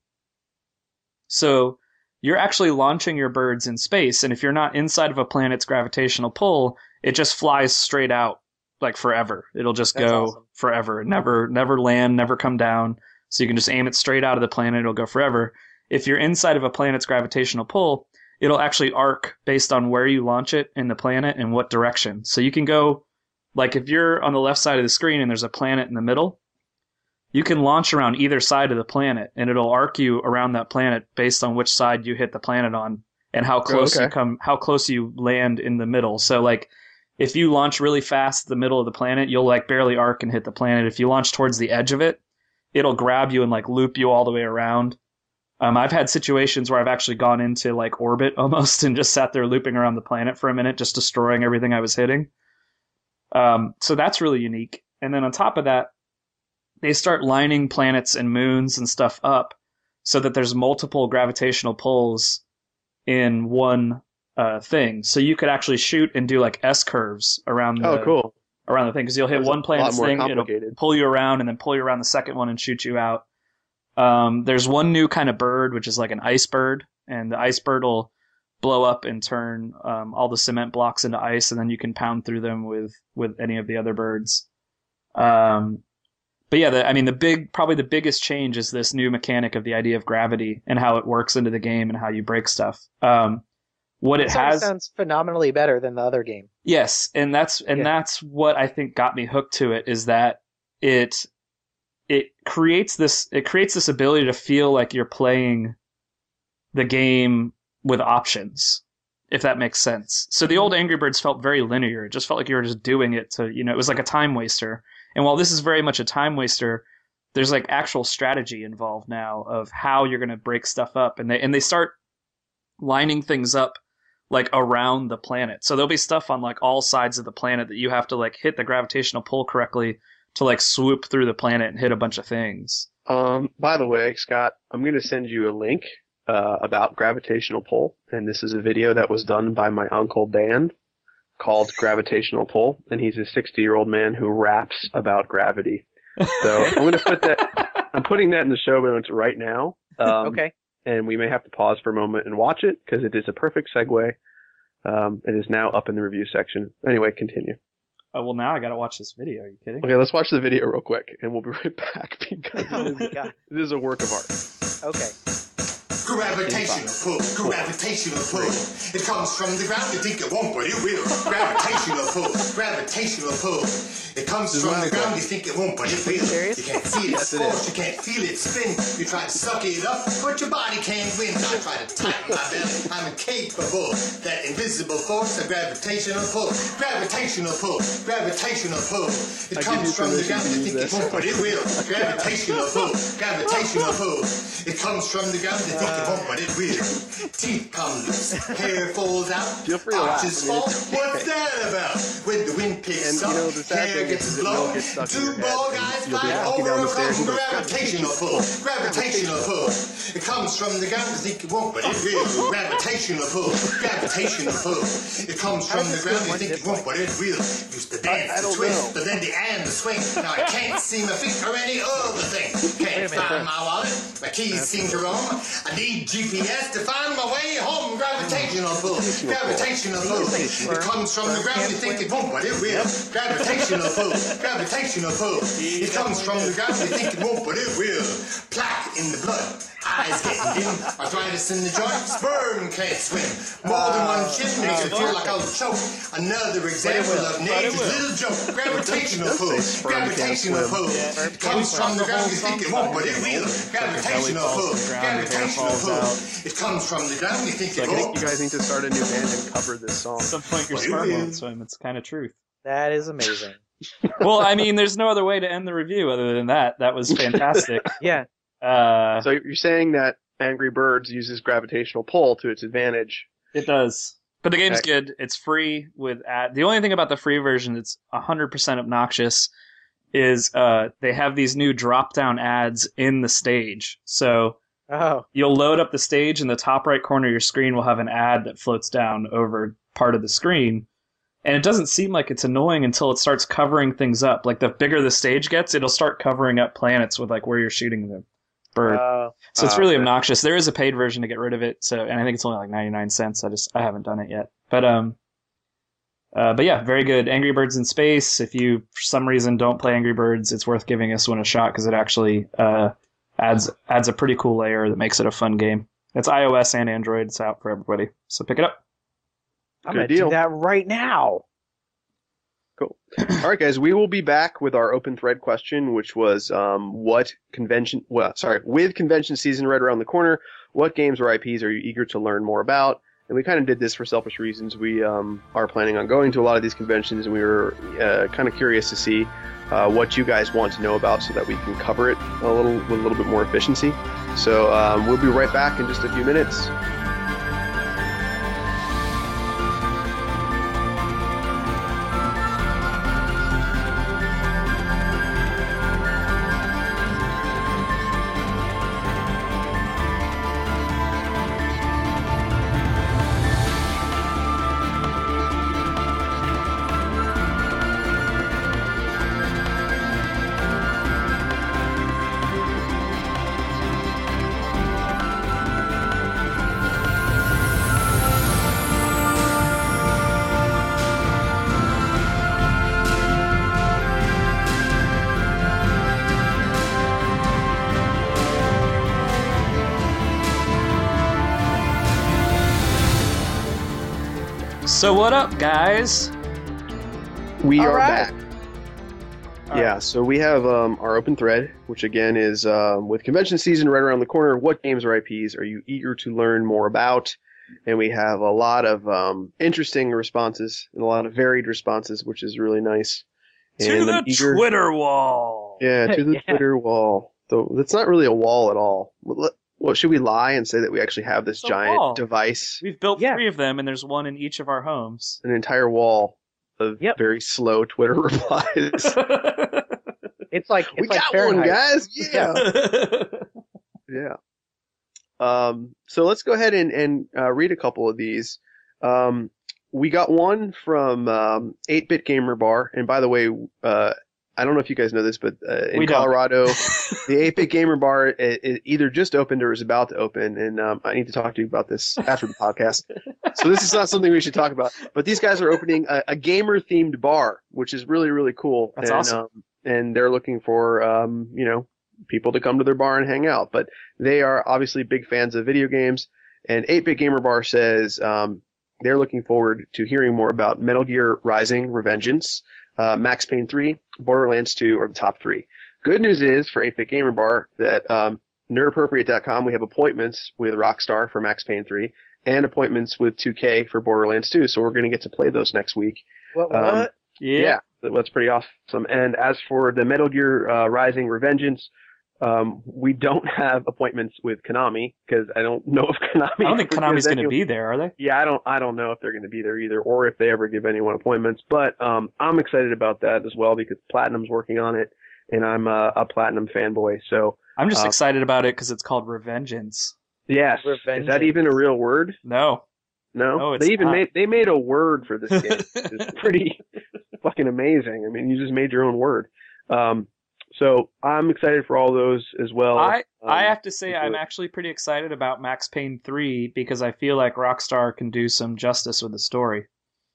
So you're actually launching your birds in space, and if you're not inside of a planet's gravitational pull, it just flies straight out like forever. It'll just That's go awesome. forever. Never never land, never come down. So you can just aim it straight out of the planet, it'll go forever. If you're inside of a planet's gravitational pull, it'll actually arc based on where you launch it in the planet and what direction. So you can go, like if you're on the left side of the screen and there's a planet in the middle, you can launch around either side of the planet and it'll arc you around that planet based on which side you hit the planet on and how close okay. you come, how close you land in the middle. So like if you launch really fast to the middle of the planet, you'll like barely arc and hit the planet. If you launch towards the edge of it, it'll grab you and like loop you all the way around. Um, I've had situations where I've actually gone into like orbit almost and just sat there looping around the planet for a minute, just destroying everything I was hitting. Um, so that's really unique. And then on top of that, they start lining planets and moons and stuff up so that there's multiple gravitational pulls in one uh, thing. So you could actually shoot and do like S curves around the, Oh, cool. around the thing, because you'll hit That's one a planet's lot more thing, it'll complicated. pull you around and then pull you around the second one and shoot you out. Um, there's one new kind of bird, which is like an ice bird, and the ice bird will blow up and turn um, all the cement blocks into ice, and then you can pound through them with, with any of the other birds. Um, but yeah, the, I mean, the big, probably the biggest change is this new mechanic of the idea of gravity and how it works into the game and how you break stuff. Um, what it This already has sounds phenomenally better than the other game. Yes, and that's and Yeah. that's what I think got me hooked to it, is that it it creates this it creates this ability to feel like you're playing the game with options, if that makes sense. So the old Angry Birds felt very linear. It just felt like you were just doing it to, you know, it was like a time waster. And while this is very much a time waster, there's like actual strategy involved now of how you're going to break stuff up, and they and they start lining things up like around the planet. So there'll be stuff on like all sides of the planet that you have to like hit the gravitational pull correctly to like swoop through the planet and hit a bunch of things. Um, by the way, Scott, I'm going to send you a link uh, about gravitational pull, and this is a video that was done by my uncle Dan called Gravitational Pull, and he's a sixty-year-old man who raps about gravity. So I'm going to put that. I'm putting that in the show notes right now. Um, Okay. And we may have to pause for a moment and watch it because it is a perfect segue. Um, it is now up in the review section. Anyway, continue. Oh, well, now I got to watch this video. Are you kidding? Okay, let's watch the video real quick, and we'll be right back because Oh it my is, God. it is a work of art. Okay. Gravitational pull, gravitational pull. It comes from the ground, you think it won't, but it will. Gravitational pull, gravitational pull. It comes This is from my the ground, uncle. you think it won't, but it will. Serious? You can't see its Yes, it force, is. you can't feel it spin. You try to suck it up, but your body can't win. I try to tighten my belly, I'm incapable. That invisible force, the gravitational pull. Gravitational pull, gravitational pull. It I give comes you from the permission ground, to you use think it this. won't, but it will. Gravitational pull, gravitational pull. It comes from the ground, you think it won't, but it will. Teeth come loose, hair falls out, Feel free to laugh. arches I mean, fall. it's- What's that about? When the wind picks And, up, you know, the sad hair thing is gets that blown. it'll get stuck in Two your head, ball and guys you'll be fight walking over down a the stairs clown. and go, Gravitational pull, gravitational pull. It comes from the ground, you think it won't, but it will. Gravitational pull, gravitational pull. It comes from the ground, you think it won't, but it will. Used to dance, I the don't twist, know. but then the and the swing. Now I can't see my feet or any other thing. Can't minute, find wait. my wallet, my keys seem to roam. I need G P S to find my way home. Gravitational pull, gravitational pull. It comes from the ground, you think it won't, but it will. Gravitational pull, gravitational pull. It comes from the ground, you think it won't, but it will. Plaque in the blood, eyes getting dim, arthritis in the joint, sperm can't swim. More than one chin makes it feel like I'll choke. Another example of nature's little joke. Gravitational It does pull, say sperm can't gravitational swim. pull. It comes from the ground, you think it won't, but it will. Gravitational pull, gravitational pull. It comes from the ground, you think So I it think won't. you guys need to start a new band and cover this song. At some point, your Well, sperm it won't is. swim. It's kind of truth. That is amazing. Well, I mean, there's no other way to end the review other than that. That was fantastic. Yeah. Uh, So you're saying that Angry Birds uses gravitational pull to its advantage. It does. But the game's Heck. good. It's free with ad. The only thing about the free version that's one hundred percent obnoxious is uh, they have these new drop-down ads in the stage. So Oh. you'll load up the stage, and the top right corner of your screen will have an ad that floats down over part of the screen. And it doesn't seem like it's annoying until it starts covering things up. Like, the bigger the stage gets, it'll start covering up planets with, like, where you're shooting the bird. Uh, So it's Ah, really okay. obnoxious. There is a paid version to get rid of it, so and I think it's only like ninety-nine cents. I just I haven't done it yet. But um uh, but yeah, very good. Angry Birds in Space. If you for some reason don't play Angry Birds, it's worth giving this one a shot because it actually uh, adds adds a pretty cool layer that makes it a fun game. It's iOS and Android. It's out for everybody. So pick it up. I'm Good gonna deal. do that right now. Cool. All right, guys, we will be back with our open thread question, which was um, what convention, well, sorry, with convention season right around the corner, what games or I Ps are you eager to learn more about? And we kind of did this for selfish reasons. We um, are planning on going to a lot of these conventions, and we were uh, kind of curious to see uh, what you guys want to know about so that we can cover it a little with a little bit more efficiency. So um, we'll be right back in just a few minutes. So what up, guys? We All are right. back. All yeah, right. so we have um, our open thread, which again is um, with convention season right around the corner. What games or I Ps are you eager to learn more about? And we have a lot of um, interesting responses and a lot of varied responses, which is really nice. To And the I'm eager- Twitter wall. Yeah, to the Yeah. Twitter wall. Though that's not really a wall at all. What, what should we lie and say that we actually have this It's a giant wall. device, We've built Yeah. three of them, and there's one in each of our homes. an entire wall of Yep. very slow Twitter replies? It's like it's we like got Fahrenheit. one, guys. Yeah. Yeah. Um, so let's go ahead and, and uh, read a couple of these. Um, we got one from um, eight-Bit Gamer Bar. And by the way, uh, I don't know if you guys know this, but uh, in We don't. Colorado, the eight-Bit Gamer Bar it, it either just opened or is about to open. And um, I need to talk to you about this after the podcast. So this is not something we should talk about. But these guys are opening a, a gamer-themed bar, which is really, really cool. That's and, awesome. Um, and they're looking for, um, you know, people to come to their bar and hang out. But they are obviously big fans of video games. And eight-Bit Gamer Bar says um, they're looking forward to hearing more about Metal Gear Rising: Revengeance, uh, Max Payne three, Borderlands two are the top three. Good news is for eight-Bit Gamer Bar that um, nerd appropriate dot com, we have appointments with Rockstar for Max Payne three and appointments with two K for Borderlands two. So we're going to get to play those next week. What? Um, what? yeah. Yeah, that- that's pretty awesome. And as for the Metal Gear uh, Rising: Revengeance, um, we don't have appointments with Konami because I don't know if Konami. I don't think ever Konami's gives going to anyone- be there, are they? Yeah, I don't. I don't know if they're going to be there either, or if they ever give anyone appointments. But um, I'm excited about that as well because Platinum's working on it, and I'm a, a Platinum fanboy. So I'm just Uh, excited about it because it's called Revengeance. yes, is Revengeance. that even a real word? No. No, No, it's they even not. made they made a word for this game. It's pretty fucking amazing. I mean, you just made your own word. Um, so I'm excited for all those as well. I Um, I have to say into I'm it. actually pretty excited about Max Payne three because I feel like Rockstar can do some justice with the story.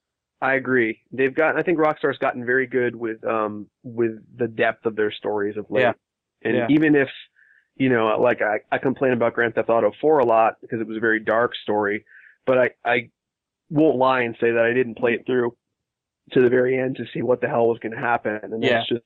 I agree. They've got. I think Rockstar's gotten very good with um with the depth of their stories of late. Yeah. And Yeah. even if you know, like I, I complain about Grand Theft Auto four a lot because it was a very dark story, but I I won't lie and say that I didn't play it through to the very end to see what the hell was going to happen, and Yeah. that's just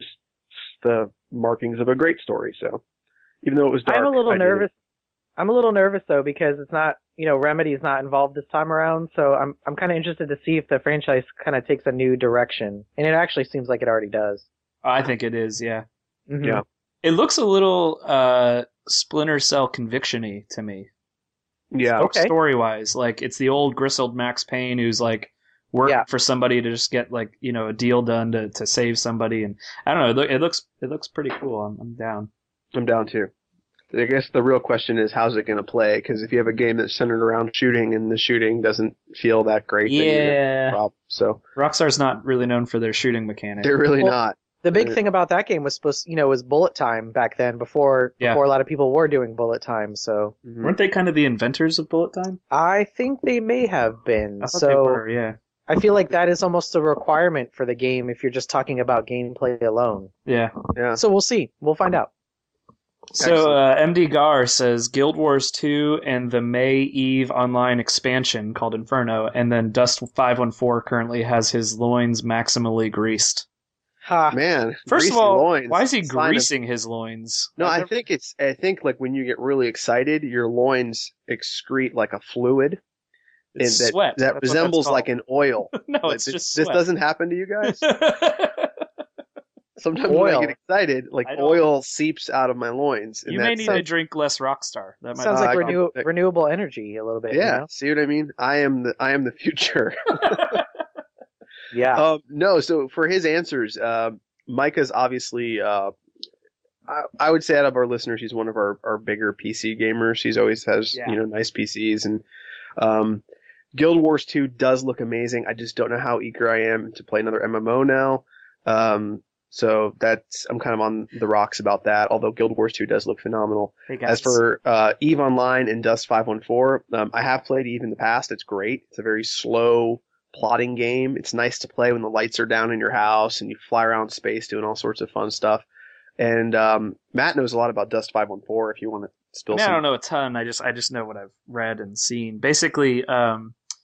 the markings of a great story. So even though it was dark, I'm a little I did it. nervous. I'm a little nervous though because it's not, you know, Remedy's not involved this time around. So I'm I'm kind of interested to see if the franchise kind of takes a new direction, and it actually seems like it already does. I think it is, yeah. Mhm. Yeah. It looks a little uh, Splinter Cell conviction-y to me. Yeah. Okay. Story-wise. Like, it's the old grizzled Max Payne who's, like, worked Yeah. for somebody to just get, like, you know, a deal done to, to save somebody. And I don't know, it, look, it looks it looks pretty cool. I'm, I'm down. I'm down too. I guess the real question is how's it going to play? Because if you have a game that's centered around shooting and the shooting doesn't feel that great, then you're gonna have a Yeah. problem. So Rockstar's not really known for their shooting mechanic. they're really Well, not. The big Uh, thing about that game was supposed, you know, was bullet time back then before Yeah. before a lot of people were doing bullet time. So Mhm. Weren't they kind of the inventors of bullet time? I think they may have been. I thought so they were, yeah. I feel like that is almost a requirement for the game if you're just talking about gameplay alone. Yeah. Yeah. So we'll see. We'll find out. So uh, M D Gar says Guild Wars two and the May Eve online expansion called Inferno, and then Dust five one four currently has his loins maximally greased. Ha. Man, First of greasy all, loins. why is he Sign of- greasing his loins? No, I've I never- think it's. I think like when you get really excited, your loins excrete like a fluid, and it's that sweat. that That's what that's resembles called. like an oil. no, Like, it's this, just this sweat. doesn't happen to you guys. Sometimes when Oil. I get excited, like I don't- oil seeps out of my loins. And you may that's- need sounds- to drink less Rockstar. That might Sounds Uh, like I renew- can- renewable energy a little bit. you Yeah, know? see what I mean? I am the I am the future. Yeah. um, no, so for his answers, uh, Micah's obviously. Uh, I, I would say out of our listeners, he's one of our, our bigger P C gamers. He's always has Yeah. you know nice P Cs, and um, Guild Wars two does look amazing. I just don't know how eager I am to play another M M O now. Um, so that's I'm kind of on the rocks about that. Although Guild Wars two does look phenomenal. Hey guys. As for uh, EVE Online and Dust five one four, um, I have played EVE in the past. It's great. It's a very slow plotting game. It's nice to play when the lights are down in your house and you fly around space doing all sorts of fun stuff. And um, Matt knows a lot about Dust five one four if you want to I, spill mean, I some. don't know a ton. I just I just know what I've read and seen. Basically, um,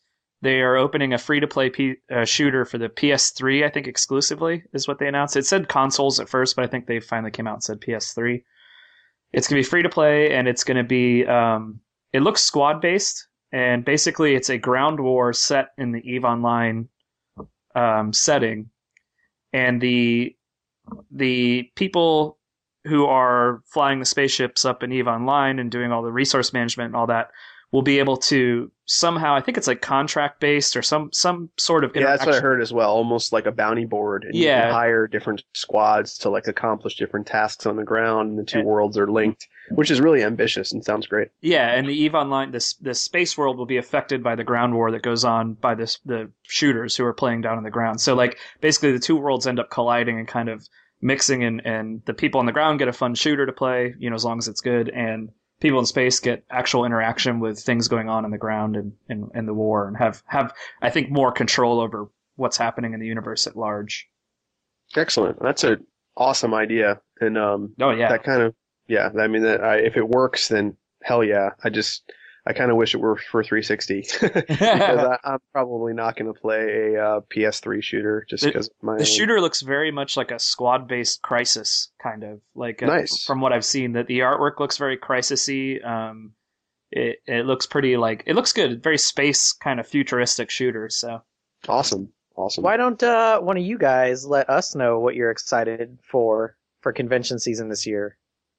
they are opening a free-to-play P- uh, shooter for the P S three, I think exclusively, is what they announced. It said consoles at first, but I think they finally came out and said P S three. It's going to be free-to-play, and it's going to be... Um, it looks squad-based, and basically it's a ground war set in the EVE Online um, setting. And the the people who are flying the spaceships up in EVE Online and doing all the resource management and all that will be able to somehow, I think it's like contract based or some some sort of Yeah, that's what I interaction. heard as well. Almost like a bounty board. And you Yeah. can hire different squads to like accomplish different tasks on the ground, and the two Yeah. worlds are linked, which is really ambitious and sounds great. Yeah, and the EVE Online, this the space world will be affected by the ground war that goes on by this the shooters who are playing down on the ground. So like basically the two worlds end up colliding and kind of mixing, and, and the people on the ground get a fun shooter to play, you know, as long as it's good, and people in space get actual interaction with things going on in the ground and in and the war, and have, have, I think, more control over what's happening in the universe at large. Excellent. That's an awesome idea. And um, Oh, yeah. that kind of, yeah, I mean, that I, if it works, then hell yeah. I just, I kind of wish it were for three sixty because I, I'm probably not going to play a uh, P S three shooter just The- because my The own- shooter looks very much like a squad-based Crisis, kind of. Like uh, Nice. From what I've seen, that the artwork looks very Crisis-y. Um, it, it looks pretty, like, it looks good. Very space kind of futuristic shooter, so. Awesome. Awesome. Why don't uh, one of you guys let us know what you're excited for for convention season this year?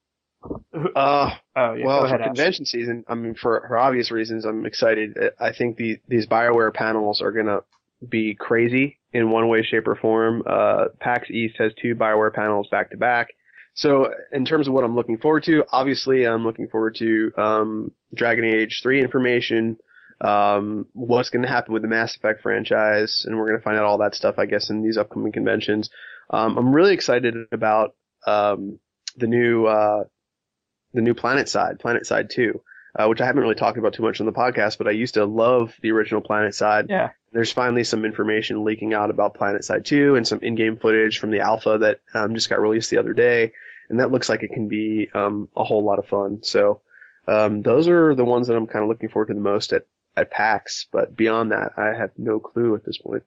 Uh, Oh, yeah, well, go for ahead, Ash. convention season, I mean, for, for obvious reasons, I'm excited. I think the, these BioWare panels are going to be crazy in one way, shape, or form. Uh, PAX East has two BioWare panels back to back. So in terms of what I'm looking forward to, obviously I'm looking forward to um, Dragon Age three information, um, what's going to happen with the Mass Effect franchise, and we're going to find out all that stuff, I guess, in these upcoming conventions. Um, I'm really excited about um, the new uh, the new Planet Side, Planet Side two, uh, which I haven't really talked about too much on the podcast, but I used to love the original Planet Side. Yeah. There's finally some information leaking out about Planet Side two and some in-game footage from the alpha that um, just got released the other day, and that looks like it can be um, a whole lot of fun. So um, those are the ones that I'm kind of looking forward to the most at, at PAX, but beyond that, I have no clue at this point.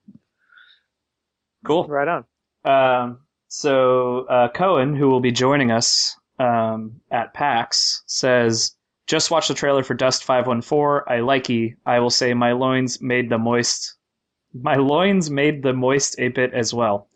Cool. Right on. Um, so uh, Cohen, who will be joining us um, at PAX, says, just watch the trailer for Dust five one four. I likey. I will say my loins made the moist. My loins made the moist a bit as well.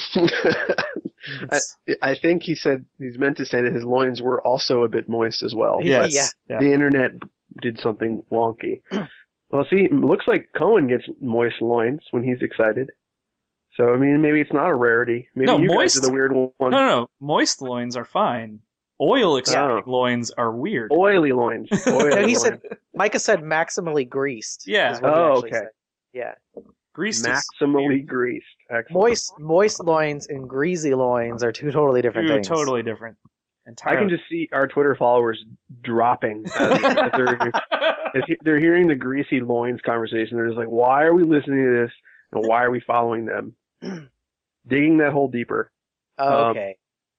I, I think he said he's meant to say that his loins were also a bit moist as well. Yeah, Yes. yeah. Yeah. The internet did something wonky. Well, see, it looks like Cohen gets moist loins when he's excited. So, I mean, maybe it's not a rarity. Maybe No, you moist- guys are the weird one. No, no, no. Moist loins are fine. Oil exciting Oh. loins are weird. Oily loins. Oily No, he loins. said Micah said maximally greased. Yeah. is what he Oh, actually okay. said. Yeah. Greased is Maximally greased. Excellent. Moist moist loins and greasy loins are two totally different two things. totally different. I Entirely. can just see our Twitter followers dropping as, as they're, as he- they're hearing the greasy loins conversation. They're just like, why are we listening to this? And why are we following them? Digging that hole deeper. Oh, okay.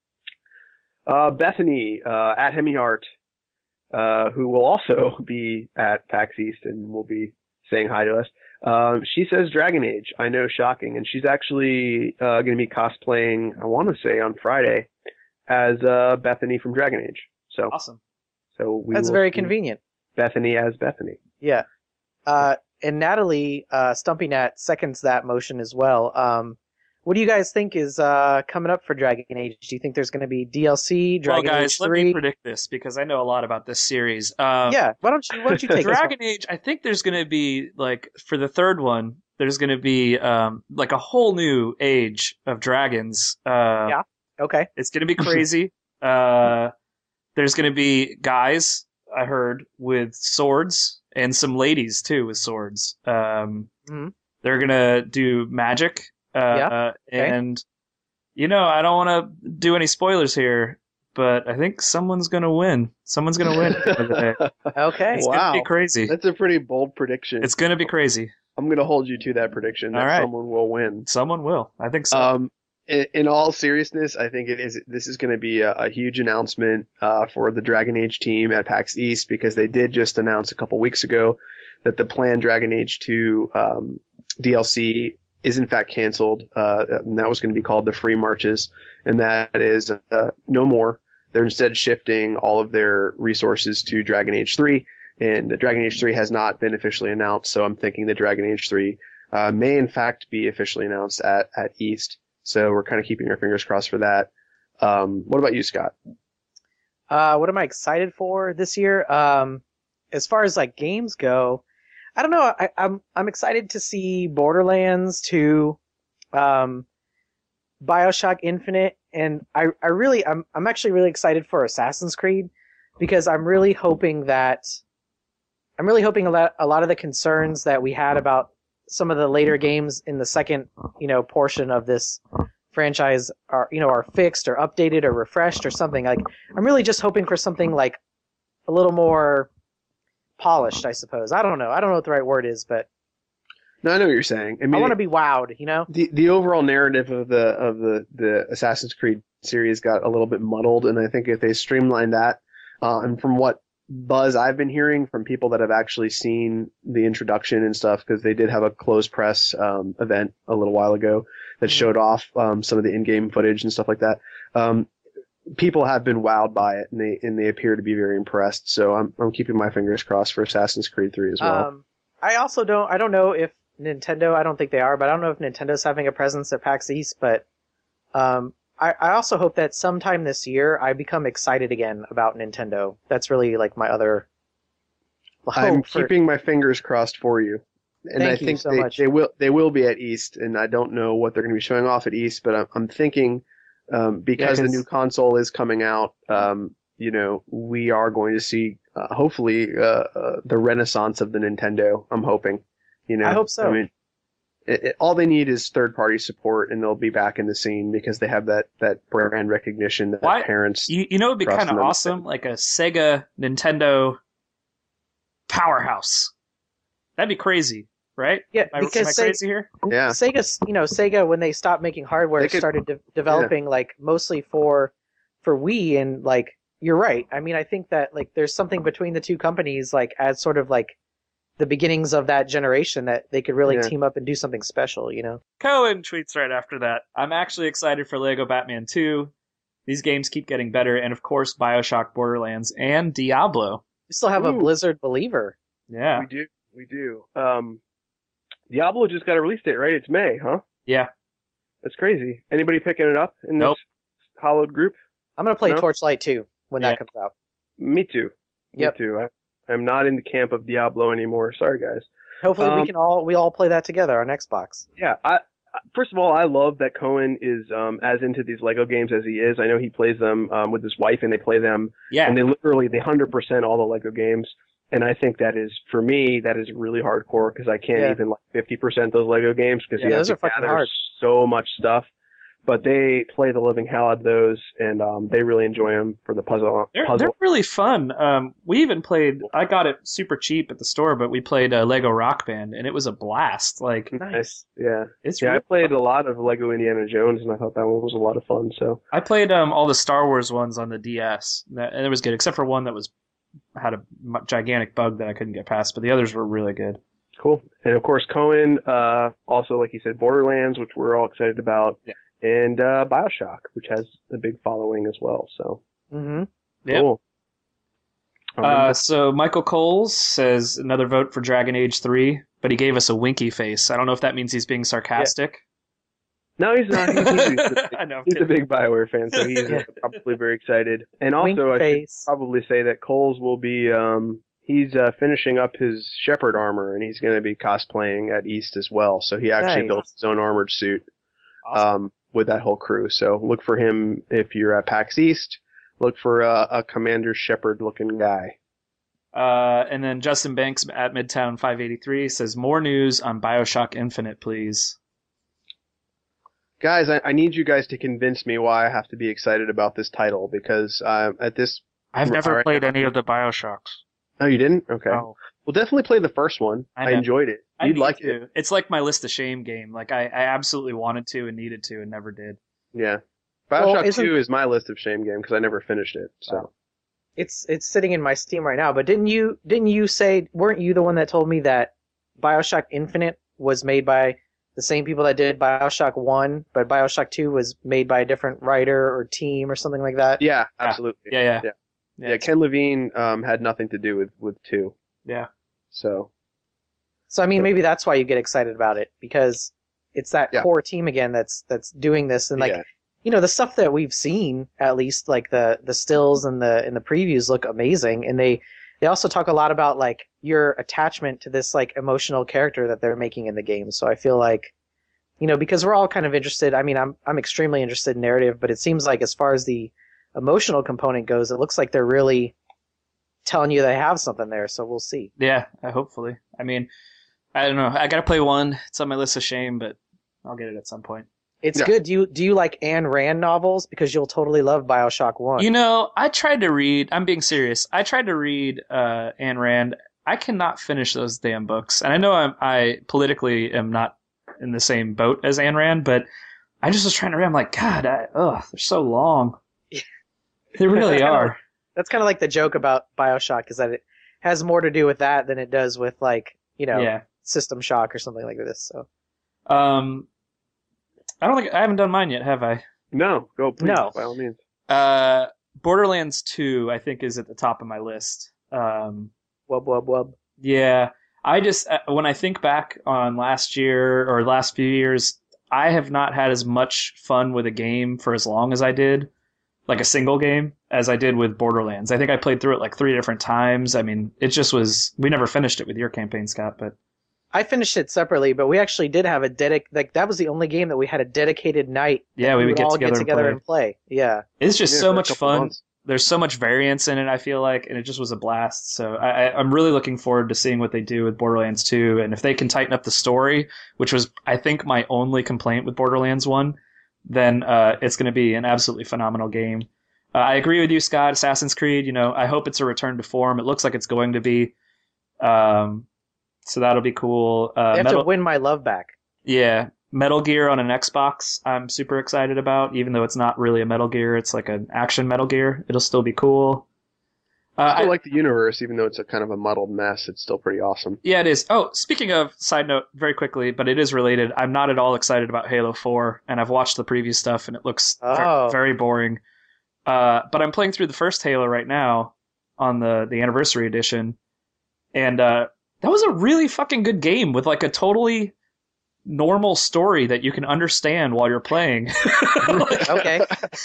Uh, Bethany, uh, at Hemiart, uh, who will also be at PAX East and will be saying hi to us. Um, she says Dragon Age. I know, shocking. And she's actually, uh, going to be cosplaying, I want to say on Friday, as, uh, Bethany from Dragon Age. So, Awesome. so we That's will very see convenient. Bethany as Bethany. Yeah. Uh, and Natalie, uh, StumpyNat seconds that motion as well. Um, what do you guys think is uh, coming up for Dragon Age? Do you think there's going to be D L C, Dragon well, guys, Age let three? me predict this because I know a lot about this series. Um, Yeah, why don't you why don't you take this one? Dragon Age, I think there's going to be, like, for the third one, there's going to be, um, like, a whole new age of dragons. Uh, Yeah. Okay. It's going to be crazy. uh, there's going to be guys, I heard, with swords, and some ladies, too, with swords. Um, Mhm. They're going to do magic. Uh, Yeah. Okay. And, you know, I don't want to do any spoilers here, but I think someone's going to win. Someone's going to win. at the end of the day. Okay. It's Wow. going to be crazy. That's a pretty bold prediction. It's going to be crazy. I'm going to hold you to that prediction that All right. someone will win. Someone will. I think so. Um, in, in all seriousness, I think it is. This is going to be a, a huge announcement uh, for the Dragon Age team at PAX East because they did just announce a couple weeks ago that the planned Dragon Age two um, D L C is in fact canceled. Uh, and that was going to be called the Free Marches, and that is uh, no more. They're instead shifting all of their resources to Dragon Age three, and Dragon Age three has not been officially announced, so I'm thinking that Dragon Age three uh, may in fact be officially announced at, at East. So we're kind of keeping our fingers crossed for that. Um, what about you, Scott? Uh, what am I excited for this year? Um, as far as like games go, I don't know. I, I'm I'm excited to see Borderlands two, um, BioShock Infinite, and I I really I'm I'm actually really excited for Assassin's Creed because I'm really hoping that I'm really hoping a lot a lot of the concerns that we had about some of the later games in the second you know portion of this franchise are you know are fixed or updated or refreshed or something. Like I'm really just hoping for something like a little more polished, I suppose. I don't know. I don't know what the right word is, but No, I know what you're saying. I mean, I want to be wowed, you know? the the overall narrative of the of the the Assassin's Creed series got a little bit muddled, and I think if they streamline that, uh, and from what buzz I've been hearing from people that have actually seen the introduction and stuff, because they did have a closed press um, event a little while ago that Mhm. showed off um, some of the in-game footage and stuff like that. Um, people have been wowed by it, and they and they appear to be very impressed. So I'm I'm keeping my fingers crossed for Assassin's Creed three as well. Um, I also don't, I don't know if Nintendo, I don't think they are, but I don't know if Nintendo's having a presence at PAX East, but um, I, I also hope that sometime this year I become excited again about Nintendo. That's really like my other I'm hope for- keeping my fingers crossed for you. And Thank I you think so they, much. they will they will be at East, and I don't know what they're going to be showing off at East, but I'm, I'm thinking um, because Yeah, the 'cause- new console is coming out, um, you know, we are going to see uh, hopefully uh, uh, the renaissance of the Nintendo. I'm hoping. You know, I hope so. I mean, it, it, all they need is third party support, and they'll be back in the scene because they have that that brand recognition that Why- parents. You, you know, it'd be Crossing kind of them. awesome, like a Sega Nintendo powerhouse. That'd be crazy, right? Yeah, Am I, because am I Sega, crazy here? Yeah. Sega, you know, Sega when they stopped making hardware They could- started de- developing like mostly for for Wii, and like you're right. I mean, I think that like there's something between the two companies, like as sort of like the beginnings of that generation, that they could really Yeah. team up and do something special. You know, Cohen tweets right after that. I'm actually excited for Lego Batman two. These games keep getting better, and of course, BioShock, Borderlands, and Diablo. we still have a Ooh. Blizzard believer. Yeah, We do, we do. Um, Diablo just got a release date, right? It's May, huh? yeah. That's crazy. Anybody picking it up in Nope. this hollowed group? I'm gonna play No? Torchlight too when Yeah. that comes out. Me too. Yep. Me too. I, I'm not in the camp of Diablo anymore. Sorry, guys. Hopefully, we Um, can all we all play that together on Xbox. Yeah. I, I first of all, I love that Cohen is um, as into these Lego games as he is. I know he plays them um, with his wife, and they play them, Yeah. and they literally they one hundred percent all the Lego games. And I think that is, for me, that is really hardcore because I can't Yeah. even like fifty percent those Lego games because Yeah, you have those to are fucking gather hard. so much stuff. But they play the living hell out of those, and um, they really enjoy them for the puzzle. They're, puzzle. they're really fun. Um, we even played. I got it super cheap at the store, but we played uh, Lego Rock Band, and it was a blast. Like Nice. Yeah. it's. Yeah, I really played fun. a lot of Lego Indiana Jones, and I thought that one was a lot of fun. So I played um all the Star Wars ones on the D S, that, and it was good, except for one that was had a m- gigantic bug that I couldn't get past. But the others were really good. cool. And of course, Cohen, uh, also like you said, Borderlands, which we're all excited about, Yeah. and uh, Bioshock, which has a big following as well. So Mm-hmm. Yep. cool. Um, Uh, so Michael Coles says another vote for Dragon Age three, but he gave us a winky face. I don't know if that means he's being sarcastic. no, he's not. He's, he's, he's, I know. I'm he's a kidding. big Bioware fan, so he's uh, probably very excited. And Wink also, I should face. probably say that Coles will be um, he's uh, finishing up his Shepherd armor, and he's going to be cosplaying at East as well. So he actually Nice. built his own armored suit Awesome. um, with that whole crew. So look for him if you're at PAX East. Look for uh, a Commander Shepherd looking guy. Uh, and then Justin Banks at Midtown five eighty-three says more news on Bioshock Infinite, please. Guys, I, I need you guys to convince me why I have to be excited about this title because uh, at this. I've never Alright. played any of the Bioshocks. Oh, you didn't? Okay. Oh, Well, definitely play the first one. I I, know. enjoyed it. I You'd need like to. it. It's like my list of shame game. Like I, I absolutely wanted to and needed to and never did. Yeah. Well, Bioshock isn't- two is my list of shame game because I never finished it. So. It's it's sitting in my Steam right now. But didn't you didn't you say weren't you the one that told me that BioShock Infinite was made by the same people that did BioShock One, but BioShock Two was made by a different writer or team or something like that? Yeah, absolutely. Yeah, yeah. Yeah, Yeah, yeah Ken Levine um, had nothing to do with, with two. yeah. So, So I mean, maybe that's why you get excited about it, because it's that Yeah. core team again that's that's doing this, and like yeah. you know the stuff that we've seen, at least like the the stills and the and the previews look amazing, and they they also talk a lot about like your attachment to this like emotional character that they're making in the game. So I feel like, you know, because we're all kind of interested. I mean, I'm I'm extremely interested in narrative, but it seems like as far as the emotional component goes, it looks like they're really telling you they have something there. So we'll see. Yeah, uh, hopefully. I mean, I don't know. I gotta play one. It's on my list of shame, but I'll get it at some point. It's Yeah. good. Do you do you like Ayn Rand novels? Because you'll totally love BioShock One. You know, I tried to read. I'm being serious. I tried to read uh, Ayn Rand. I cannot finish those damn books. And I know I'm, I politically am not in the same boat as Ayn Rand, but I just was trying to read. I'm like, God, I, ugh, they're so long. They really That's kinda are. like- That's kind of like the joke about BioShock, is that it has more to do with that than it does with like you know Yeah. System Shock or something like this. So Um, I don't think I haven't done mine yet, have I? No, go please, No. by all means. Uh, Borderlands two, I think, is at the top of my list. Um, wub wub wub. yeah, I just uh, when I think back on last year or last few years, I have not had as much fun with a game for as long as I did, like a single game, as I did with Borderlands. I think I played through it like three different times. I mean, it just was. We never finished it with your campaign, Scott, but I finished it separately, but we actually did have a dedic. Like that was the only game that we had a dedicated night. yeah, we would would get all together, get together and play. and play. Yeah. It's just Yeah, so for a much couple fun. months. There's so much variance in it, I feel like, and it just was a blast. So I, I, I'm really looking forward to seeing what they do with Borderlands two, and if they can tighten up the story, which was, I think, my only complaint with Borderlands one, then uh, it's going to be an absolutely phenomenal game. Uh, I agree with you, Scott. Assassin's Creed, you know, I hope it's a return to form. It looks like it's going to be. Um, so that'll be cool. Uh, They have Metal, to win my love back. yeah, Metal Gear on an Xbox, I'm super excited about, even though it's not really a Metal Gear. It's like an action Metal Gear. It'll still be cool. Uh, I I, like the universe, even though it's a kind of a muddled mess. It's still pretty awesome. yeah, it is. Oh, speaking of, side note, very quickly, but it is related. I'm not at all excited about Halo four, and I've watched the preview stuff, and it looks ver- Oh. very boring. Uh, but I'm playing through the first Halo right now on the, the Anniversary Edition, and uh, that was a really fucking good game with like a totally normal story that you can understand while you're playing. Like, Okay.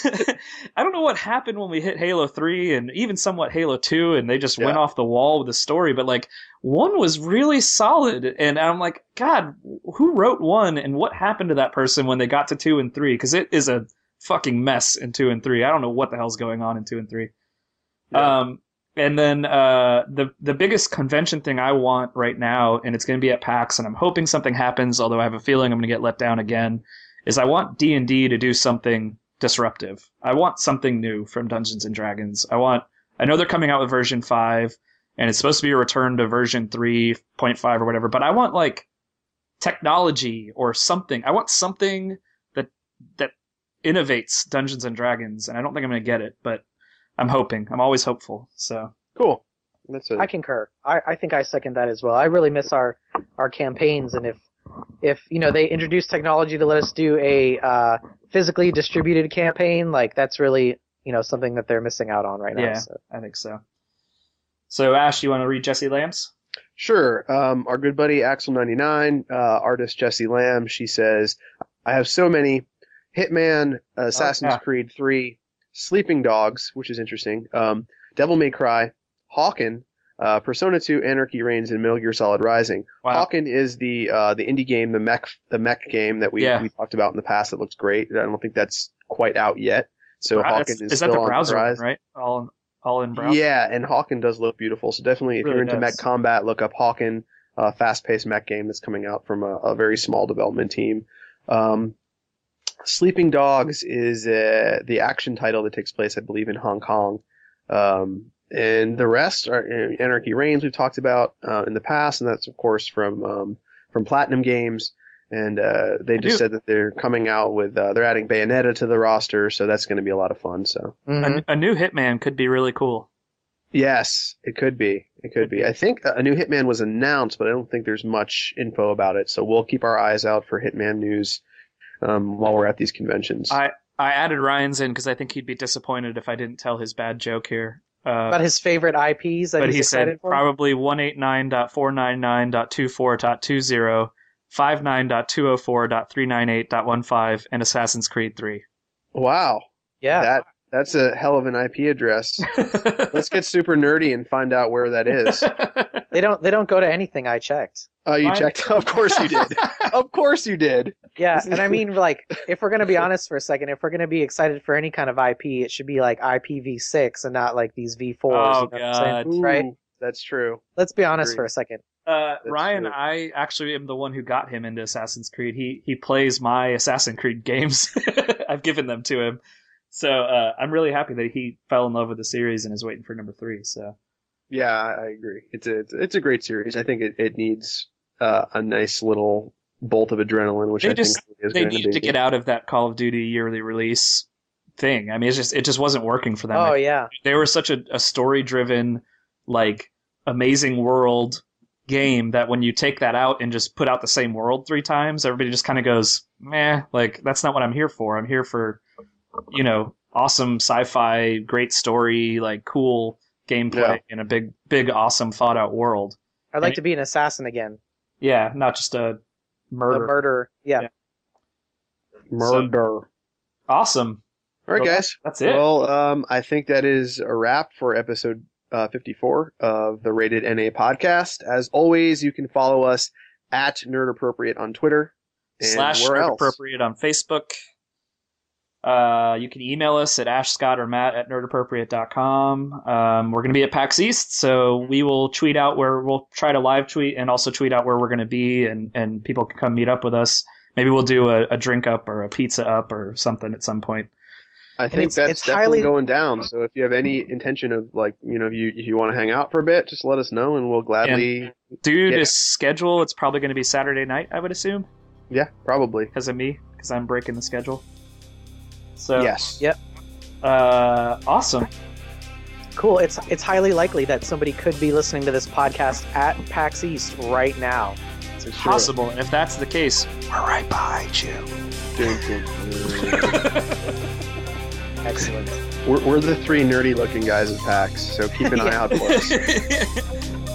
I don't know what happened when we hit Halo three and even somewhat Halo two, and they just went Yeah. off the wall with the story, but like one was really solid, and I'm like, God, who wrote one and what happened to that person when they got to two and three? Because it is a fucking mess in two and three. I don't know what the hell's going on in two and three. Yeah. Um, and then uh, the the biggest convention thing I want right now, and it's going to be at PAX, and I'm hoping something happens, although I have a feeling I'm going to get let down again, is I want D and D to do something disruptive. I want something new from Dungeons and Dragons. I want. I know they're coming out with version five, and it's supposed to be a return to version three point five or whatever, but I want like technology or something. I want something that that innovates Dungeons and Dragons, and I don't think I'm going to get it, but I'm hoping. I'm always hopeful. So Cool. That's it. I concur. I, I think I second that as well. I really miss our, our campaigns, and if if you know they introduce technology to let us do a uh, physically distributed campaign, like that's really you know something that they're missing out on right now. yeah, So. I think so. So Ash, you want to read Jesse Lamb's? Sure. Um, our good buddy Axel ninety-nine, uh, artist Jessie Lamb, she says, I have so many Hitman, Assassin's yeah. Creed three, Sleeping Dogs, which is interesting, um, Devil May Cry, Hawken, uh, Persona two, Anarchy Reigns, and Metal Gear Solid Rising. Wow. Hawken is the uh, the indie game, the mech the mech game that we Yeah. we talked about in the past. That looks great. I don't think that's quite out yet. So Wow, Hawken that's- is, is that still the on browser the one, rise. right? All in, all in browser. Yeah, and Hawken does look beautiful. So definitely, if Really you're into does. mech combat, look up Hawken, uh, fast-paced mech game that's coming out from a, a very small development team. Um, Sleeping Dogs is uh, the action title that takes place, I believe, in Hong Kong. Um, and the rest are uh, Anarchy Reigns, we've talked about uh, in the past, and that's of course from um, from Platinum Games. And uh, they just do- said that they're coming out with uh, they're adding Bayonetta to the roster, so that's going to be a lot of fun. So Mhm. A, a new Hitman could be really cool. Yes, it could be. It could be. I think a new Hitman was announced, but I don't think there's much info about it. So we'll keep our eyes out for Hitman news um, while we're at these conventions. I, I added Ryan's in because I think he'd be disappointed if I didn't tell his bad joke here. Uh, About his favorite I Ps that but he's he excited said for? probably one eighty-nine dot four ninety-nine dot twenty-four dot twenty, fifty-nine dot two oh four dot three ninety-eight dot fifteen, and Assassin's Creed three. Wow. Yeah. That That's a hell of an I P address. Let's get super nerdy and find out where that is. They don't they don't go to anything I checked. Oh, you Fine. checked? Of course you did. Of course you did. Yeah, and I mean, like, if we're gonna be honest for a second, if we're gonna be excited for any kind of I P, it should be like I P v six and not like these v fours. Oh, you know what I'm saying? God. Right? Ooh, that's true. Let's be honest Agreed. for a second. Uh, That's Ryan, true. I actually am the one who got him into Assassin's Creed. He he plays my Assassin's Creed games. I've given them to him. So uh, I'm really happy that he fell in love with the series and is waiting for number three. So Yeah, I I agree. It's a it's a great series. I think it, it needs uh, a nice little bolt of adrenaline, which They I just- think is they going need to get out of that Call of Duty yearly release thing. I mean, it's just it just wasn't working for them. Oh Like, yeah. they were such a, a story driven, like amazing world game that when you take that out and just put out the same world three times, everybody just kind of goes, meh, like that's not what I'm here for. I'm here for, you know, awesome sci-fi, great story, like cool gameplay Yeah. in a big, big, awesome thought out world. I'd like And- to be an assassin again. Yeah, not just a A murder. murderer. Yeah. Yeah. murder. Awesome. All right, Well, guys. That's it. Well, um, I think that is a wrap for episode uh, fifty-four of the Rated N A podcast. As always, you can follow us at Nerd Appropriate on Twitter. And Slash where Nerd else? Appropriate on Facebook. Uh, you can email us at ash scott or matt at nerdappropriate dot com. Um, we're going to be at PAX East, so we will tweet out where we'll try to live tweet and also tweet out where we're going to be, and, and people can come meet up with us. Maybe we'll do a, a drink up or a pizza up or something at some point. I think it's- that's it's definitely highly- going down. So if you have any intention of like, you know, if you if you want to hang out for a bit, just let us know and we'll gladly. Due Yeah. to schedule, it's probably going to be Saturday night, I would assume, Yeah, probably. because of me, because I'm breaking the schedule. So Yes. Yep. uh, awesome. Cool. It's it's highly likely that somebody could be listening to this podcast at PAX East right now. It's possible. And if that's the case, we're right behind you. Excellent. We're, we're the three nerdy looking guys at PAX, so keep an eye out for us.